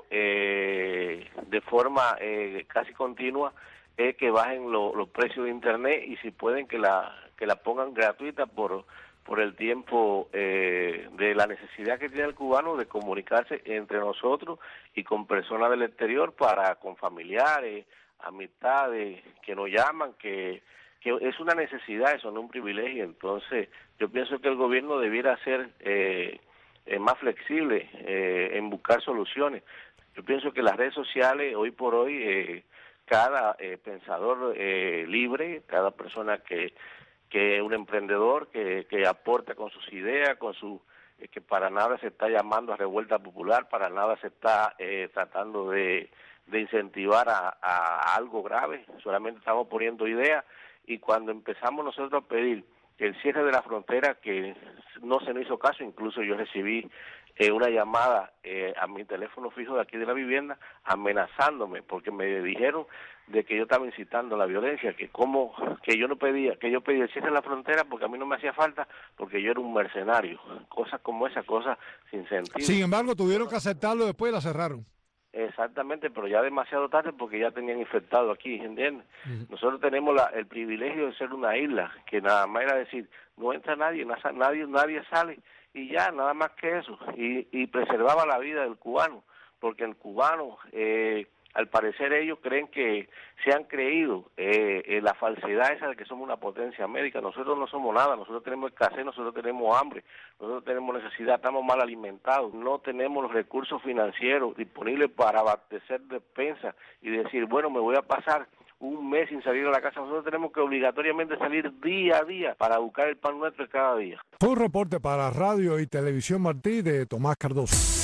eh, de forma eh, casi continua eh, que bajen lo, los precios de internet, y si pueden que la que la pongan gratuita por por el tiempo eh, de la necesidad que tiene el cubano de comunicarse entre nosotros y con personas del exterior, para con familiares, amistades que nos llaman, que que es una necesidad, eso no es un privilegio. Entonces yo pienso que el gobierno debiera ser eh, eh, más flexible eh, en buscar soluciones. Yo pienso que las redes sociales hoy por hoy, eh, cada eh, pensador eh, libre, cada persona que que un emprendedor que, que aporta con sus ideas, con su eh, que para nada se está llamando a revuelta popular, para nada se está eh, tratando de, de incentivar a, a algo grave, solamente estamos poniendo ideas. Y cuando empezamos nosotros a pedir el cierre de la frontera, que no se nos hizo caso, incluso yo recibí eh, una llamada eh, a mi teléfono fijo de aquí de la vivienda amenazándome, porque me dijeron de que yo estaba incitando a la violencia, que como que yo no pedía, que yo pedía el cierre de la frontera porque a mí no me hacía falta, porque yo era un mercenario, cosas como esa, cosas sin sentido. Sin embargo, tuvieron que aceptarlo después y la cerraron. Exactamente, pero ya demasiado tarde, porque ya tenían infectado aquí, ¿entiendes? Uh-huh. Nosotros tenemos la, el privilegio de ser una isla, que nada más era decir, no entra nadie, nadie, nadie sale, y ya, nada más que eso, y, y preservaba la vida del cubano, porque el cubano, eh, al parecer ellos creen que se han creído eh, eh, la falsedad esa de que somos una potencia médica. Nosotros no somos nada, nosotros tenemos escasez, nosotros tenemos hambre, nosotros tenemos necesidad, estamos mal alimentados, no tenemos los recursos financieros disponibles para abastecer despensas y decir, bueno, me voy a pasar un mes sin salir de la casa. Nosotros tenemos que obligatoriamente salir día a día para buscar el pan nuestro cada día. Fue un reporte para Radio y Televisión Martí de Tomás Cardoso.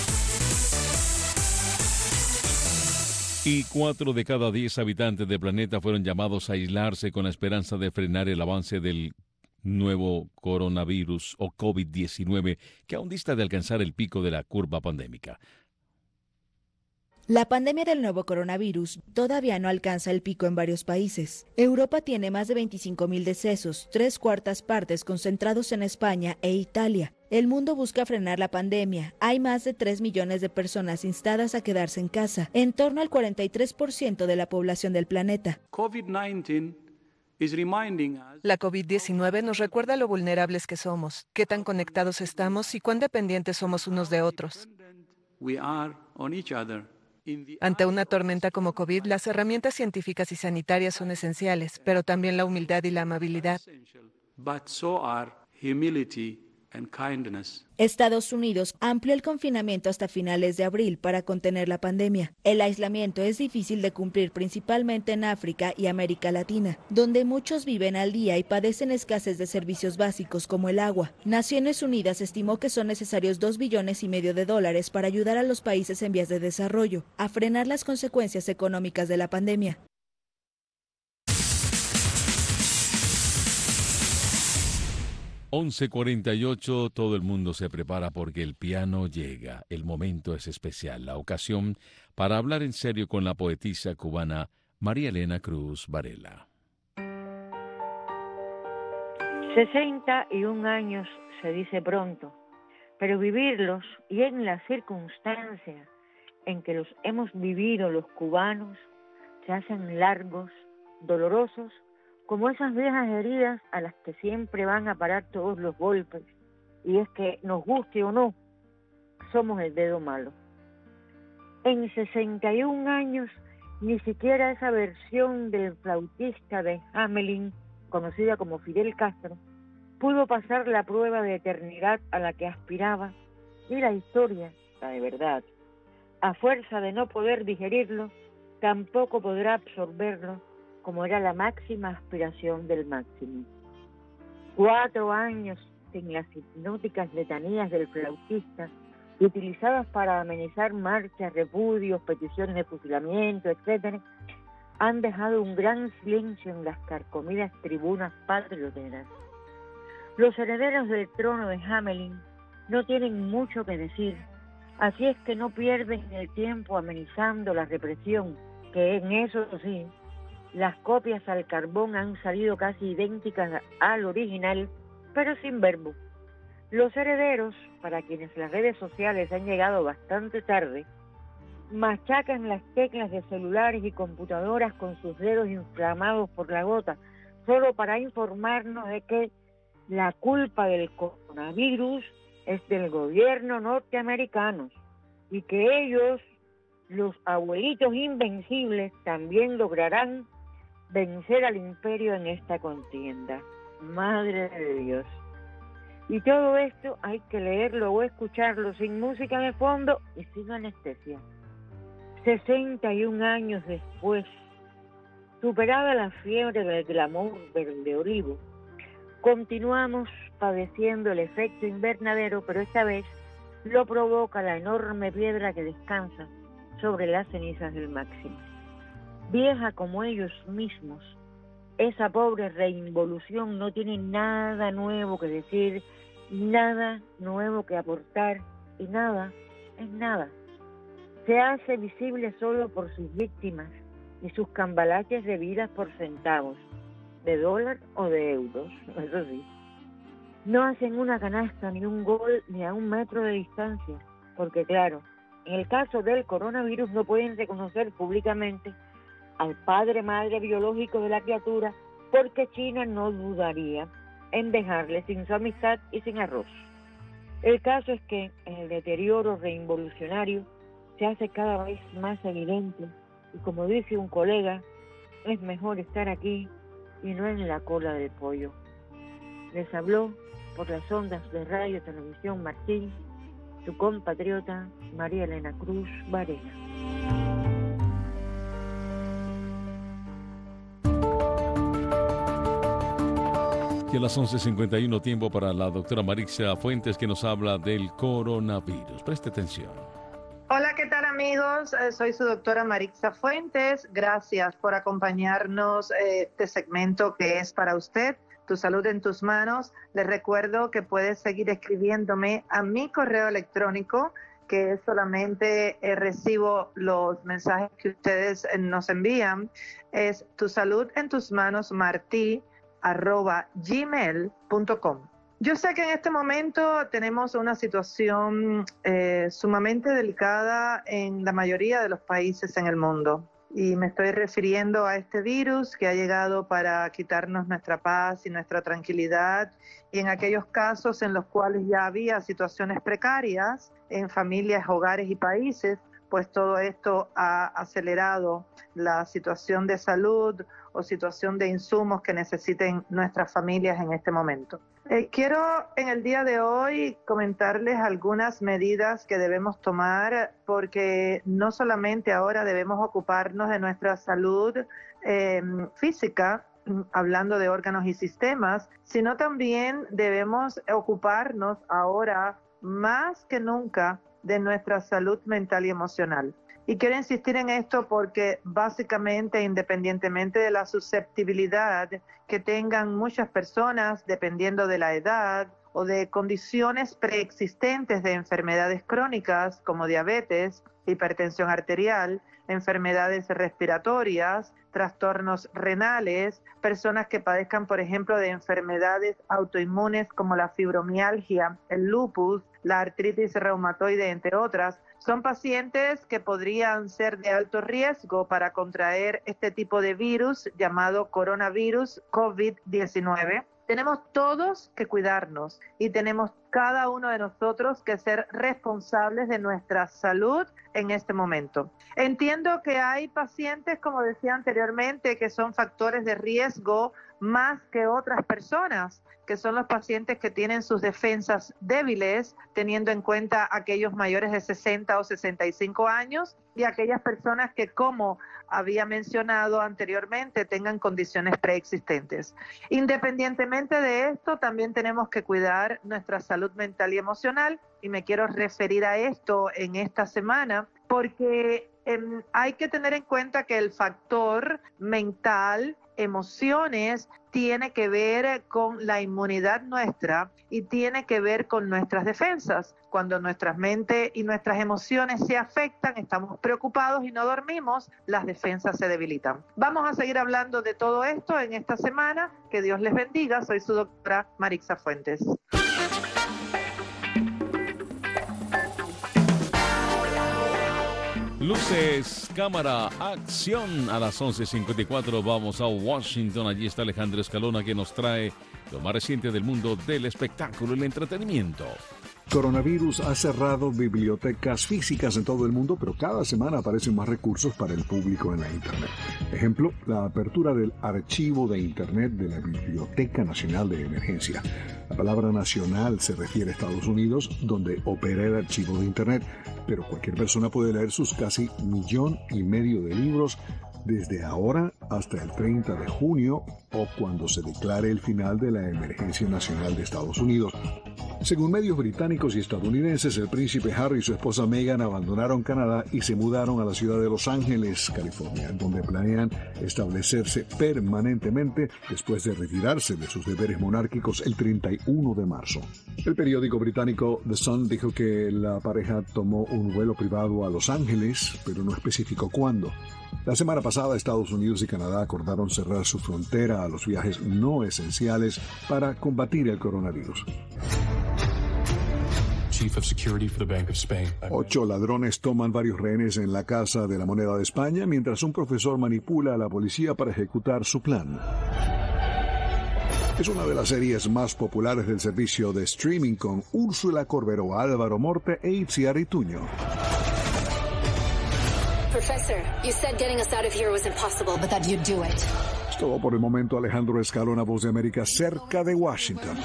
Y cuatro de cada diez habitantes del planeta fueron llamados a aislarse con la esperanza de frenar el avance del nuevo coronavirus o COVID diecinueve, que aún dista de alcanzar el pico de la curva pandémica. La pandemia del nuevo coronavirus todavía no alcanza el pico en varios países. Europa tiene más de veinticinco mil decesos, tres cuartas partes concentrados en España e Italia. El mundo busca frenar la pandemia. Hay más de tres millones de personas instadas a quedarse en casa, en torno al cuarenta y tres por ciento de la población del planeta. La COVID diecinueve nos recuerda lo vulnerables que somos, qué tan conectados estamos y cuán dependientes somos unos de otros. Ante una tormenta como COVID, las herramientas científicas y sanitarias son esenciales, pero también la humildad y la amabilidad. Estados Unidos amplió el confinamiento hasta finales de abril para contener la pandemia. El aislamiento es difícil de cumplir principalmente en África y América Latina, donde muchos viven al día y padecen escasez de servicios básicos como el agua. Naciones Unidas estimó que son necesarios dos billones y medio de dólares para ayudar a los países en vías de desarrollo a frenar las consecuencias económicas de la pandemia. once cuarenta y ocho, todo el mundo se prepara porque el piano llega. El momento es especial, la ocasión para hablar en serio con la poetisa cubana María Elena Cruz Varela. sesenta y un años se dice pronto, pero vivirlos y en las circunstancias en que los hemos vivido los cubanos se hacen largos, dolorosos, como esas viejas heridas a las que siempre van a parar todos los golpes, y es que, nos guste o no, somos el dedo malo. En sesenta y un años, ni siquiera esa versión del flautista de Hamelin, conocida como Fidel Castro, pudo pasar la prueba de eternidad a la que aspiraba, y la historia, la de verdad, a fuerza de no poder digerirlo, tampoco podrá absorberlo, como era la máxima aspiración del máximo. Cuatro años sin las hipnóticas letanías del flautista, utilizadas para amenizar marchas, repudios, peticiones de fusilamiento, etcétera, han dejado un gran silencio en las carcomidas tribunas patrioteras. Los herederos del trono de Hamelin no tienen mucho que decir, así es que no pierden el tiempo amenizando la represión, que en eso sí, las copias al carbón han salido casi idénticas al original, pero sin verbo. Los herederos, para quienes las redes sociales han llegado bastante tarde, machacan las teclas de celulares y computadoras con sus dedos inflamados por la gota, solo para informarnos de que la culpa del coronavirus es del gobierno norteamericano y que ellos, los abuelitos invencibles, también lograrán vencer al imperio en esta contienda. Madre de Dios. Y todo esto hay que leerlo o escucharlo sin música de fondo y sin anestesia. sesenta y un años después, superada la fiebre del glamour verde olivo, continuamos padeciendo el efecto invernadero, pero esta vez lo provoca la enorme piedra que descansa sobre las cenizas del Máximo. Vieja como ellos mismos, esa pobre reinvolución no tiene nada nuevo que decir, nada nuevo que aportar, y nada es nada. Se hace visible solo por sus víctimas y sus cambalaches de vidas por centavos, de dólar o de euros, eso sí. No hacen una canasta ni un gol ni a un metro de distancia, porque claro, en el caso del coronavirus no pueden reconocer públicamente al padre madre biológico de la criatura, porque China no dudaría en dejarle sin su amistad y sin arroz. El caso es que el deterioro reinvolucionario se hace cada vez más evidente y, como dice un colega, es mejor estar aquí y no en la cola del pollo. Les habló por las ondas de Radio Televisión Martí su compatriota María Elena Cruz Varela. Y a las once cincuenta y uno, tiempo para la doctora Marixa Fuentes, que nos habla del coronavirus. Preste atención. Hola, ¿qué tal, amigos? Eh, soy su doctora Marixa Fuentes. Gracias por acompañarnos eh, este segmento que es para usted, Tu Salud en Tus Manos. Les recuerdo que puedes seguir escribiéndome a mi correo electrónico, que es solamente eh, recibo los mensajes que ustedes eh, nos envían. Es Tu Salud en Tus Manos Martí arroba gmail punto com. Yo sé que en este momento tenemos una situación eh, sumamente delicada en la mayoría de los países en el mundo, y me estoy refiriendo a este virus que ha llegado para quitarnos nuestra paz y nuestra tranquilidad, y en aquellos casos en los cuales ya había situaciones precarias en familias, hogares y países, pues todo esto ha acelerado la situación de salud o situación de insumos que necesiten nuestras familias en este momento. Eh, quiero en el día de hoy comentarles algunas medidas que debemos tomar, porque no solamente ahora debemos ocuparnos de nuestra salud eh, física, hablando de órganos y sistemas, sino también debemos ocuparnos ahora más que nunca de nuestra salud mental y emocional. Y quiero insistir en esto porque básicamente, independientemente de la susceptibilidad que tengan muchas personas, dependiendo de la edad o de condiciones preexistentes de enfermedades crónicas como diabetes, hipertensión arterial, enfermedades respiratorias, trastornos renales, personas que padezcan, por ejemplo, de enfermedades autoinmunes como la fibromialgia, el lupus, la artritis reumatoide, entre otras, son pacientes que podrían ser de alto riesgo para contraer este tipo de virus llamado coronavirus COVID diecinueve. Tenemos todos que cuidarnos y tenemos cada uno de nosotros que ser responsables de nuestra salud en este momento. Entiendo que hay pacientes, como decía anteriormente, que son factores de riesgo más que otras personas, que son los pacientes que tienen sus defensas débiles, teniendo en cuenta aquellos mayores de sesenta o sesenta y cinco años y aquellas personas que, como había mencionado anteriormente, tengan condiciones preexistentes. Independientemente de esto, también tenemos que cuidar nuestra salud mental y emocional, y me quiero referir a esto en esta semana porque eh, hay que tener en cuenta que el factor mental, emociones, tiene que ver con la inmunidad nuestra y tiene que ver con nuestras defensas. Cuando nuestras mentes y nuestras emociones se afectan, estamos preocupados y no dormimos, las defensas se debilitan. Vamos a seguir hablando de todo esto en esta semana. Que Dios les bendiga. Soy su doctora Marixa Fuentes. Luces, cámara, acción. A las once cincuenta y cuatro vamos a Washington. Allí está Alejandro Escalona, que nos trae lo más reciente del mundo del espectáculo y el entretenimiento. Coronavirus ha cerrado bibliotecas físicas en todo el mundo, pero cada semana aparecen más recursos para el público en la Internet. Ejemplo, la apertura del archivo de Internet de la Biblioteca Nacional de Emergencia. La palabra nacional se refiere a Estados Unidos, donde opera el archivo de Internet, pero cualquier persona puede leer sus casi millón y medio de libros desde ahora hasta el treinta de junio o cuando se declare el final de la emergencia nacional de Estados Unidos. Según medios británicos y estadounidenses, el príncipe Harry y su esposa Meghan abandonaron Canadá y se mudaron a la ciudad de Los Ángeles, California, donde planean establecerse permanentemente después de retirarse de sus deberes monárquicos el treinta y uno de marzo. El periódico británico The Sun dijo que la pareja tomó un vuelo privado a Los Ángeles, pero no especificó cuándo. La semana pasada, Estados Unidos y Canadá acordaron cerrar su frontera a los viajes no esenciales para combatir el coronavirus. Chief of Security for the Bank of Spain. Ocho ladrones toman varios rehenes en la Casa de la Moneda de España mientras un profesor manipula a la policía para ejecutar su plan. Es una de las series más populares del servicio de streaming con Úrsula Corberó, Álvaro Morte e Itziar Ituño. Professor, you said getting us out of here was impossible, but that you'd do it. Es todo por el momento. Alejandro Escalona, Voz de América, cerca de Washington.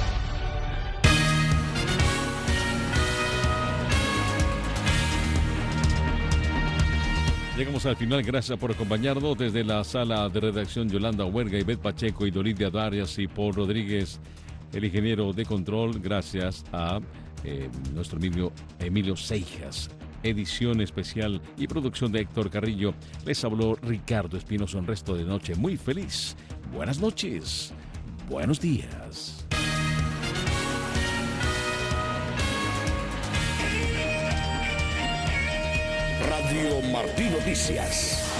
Llegamos al final, gracias por acompañarnos desde la sala de redacción. Yolanda Huerga, Ivette Pacheco y Dolidia Darias y Paul Rodríguez, el ingeniero de control. Gracias a eh, nuestro Emilio, Emilio Seijas. Edición especial y producción de Héctor Carrillo. Les habló Ricardo Espinosa. Un resto de noche muy feliz. Buenas noches. Buenos días. Radio Martí Noticias.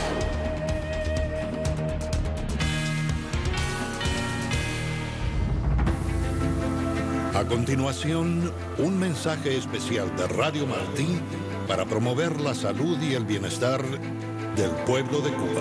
A continuación, un mensaje especial de Radio Martí para promover la salud y el bienestar del pueblo de Cuba.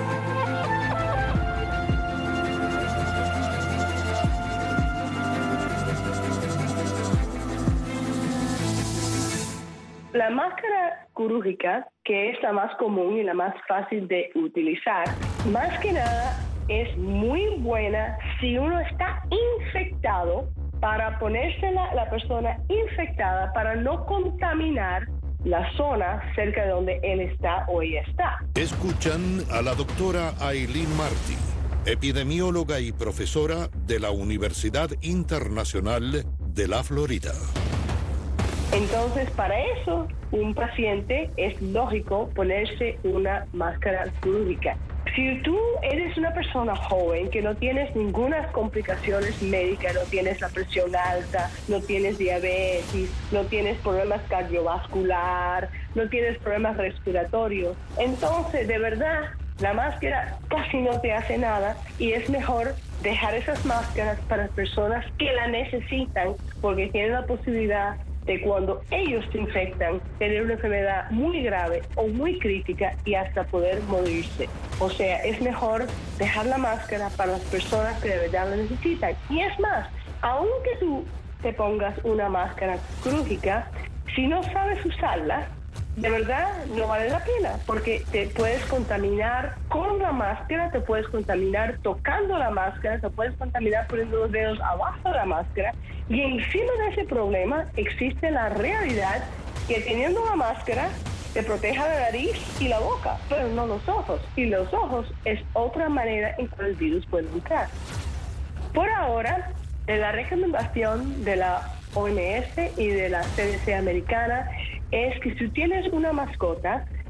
La máscara quirúrgica, que es la más común y la más fácil de utilizar, más que nada es muy buena si uno está infectado, para ponérsela la persona infectada para no contaminar la zona cerca de donde él está o ella está. Escuchan a la doctora Aileen Martí, epidemióloga y profesora de la Universidad Internacional de la Florida. Entonces, para eso, un paciente es lógico ponerse una máscara quirúrgica. Si tú eres una persona joven que no tienes ninguna complicaciones médicas, no tienes la presión alta, no tienes diabetes, no tienes problemas cardiovasculares, no tienes problemas respiratorios, entonces de verdad la máscara casi no te hace nada y es mejor dejar esas máscaras para personas que la necesitan porque tienen la posibilidad de cuando ellos se infectan, tener una enfermedad muy grave o muy crítica y hasta poder morirse. O sea, es mejor dejar la máscara para las personas que de verdad la necesitan. Y es más, aunque tú te pongas una máscara quirúrgica, si no sabes usarla, de verdad no vale la pena, porque te puedes contaminar con la máscara, te puedes contaminar tocando la máscara, te puedes contaminar poniendo los dedos abajo de la máscara, y encima de ese problema existe la realidad que teniendo la máscara te proteja la nariz y la boca, pero no los ojos, y los ojos es otra manera en que el virus puede entrar. Por ahora, la recomendación de la O M S y de la C D C americana es que si tienes una mascota,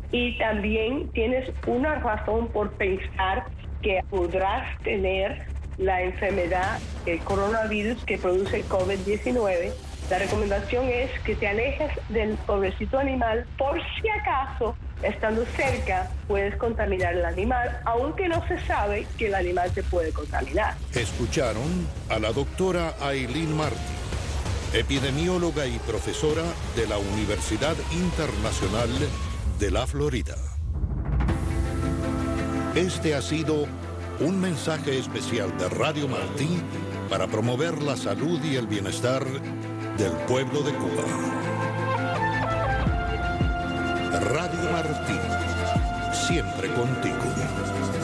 y también tienes una razón por pensar que podrás tener la enfermedad, el coronavirus que produce COVID diecinueve, la recomendación es que te alejes del pobrecito animal por si acaso, estando cerca, puedes contaminar al animal, aunque no se sabe que el animal te puede contaminar. Escucharon a la doctora Aileen Martí, epidemióloga y profesora de la Universidad Internacional de la Florida. Este ha sido un mensaje especial de Radio Martí para promover la salud y el bienestar del pueblo de Cuba. Radio Martí, siempre contigo.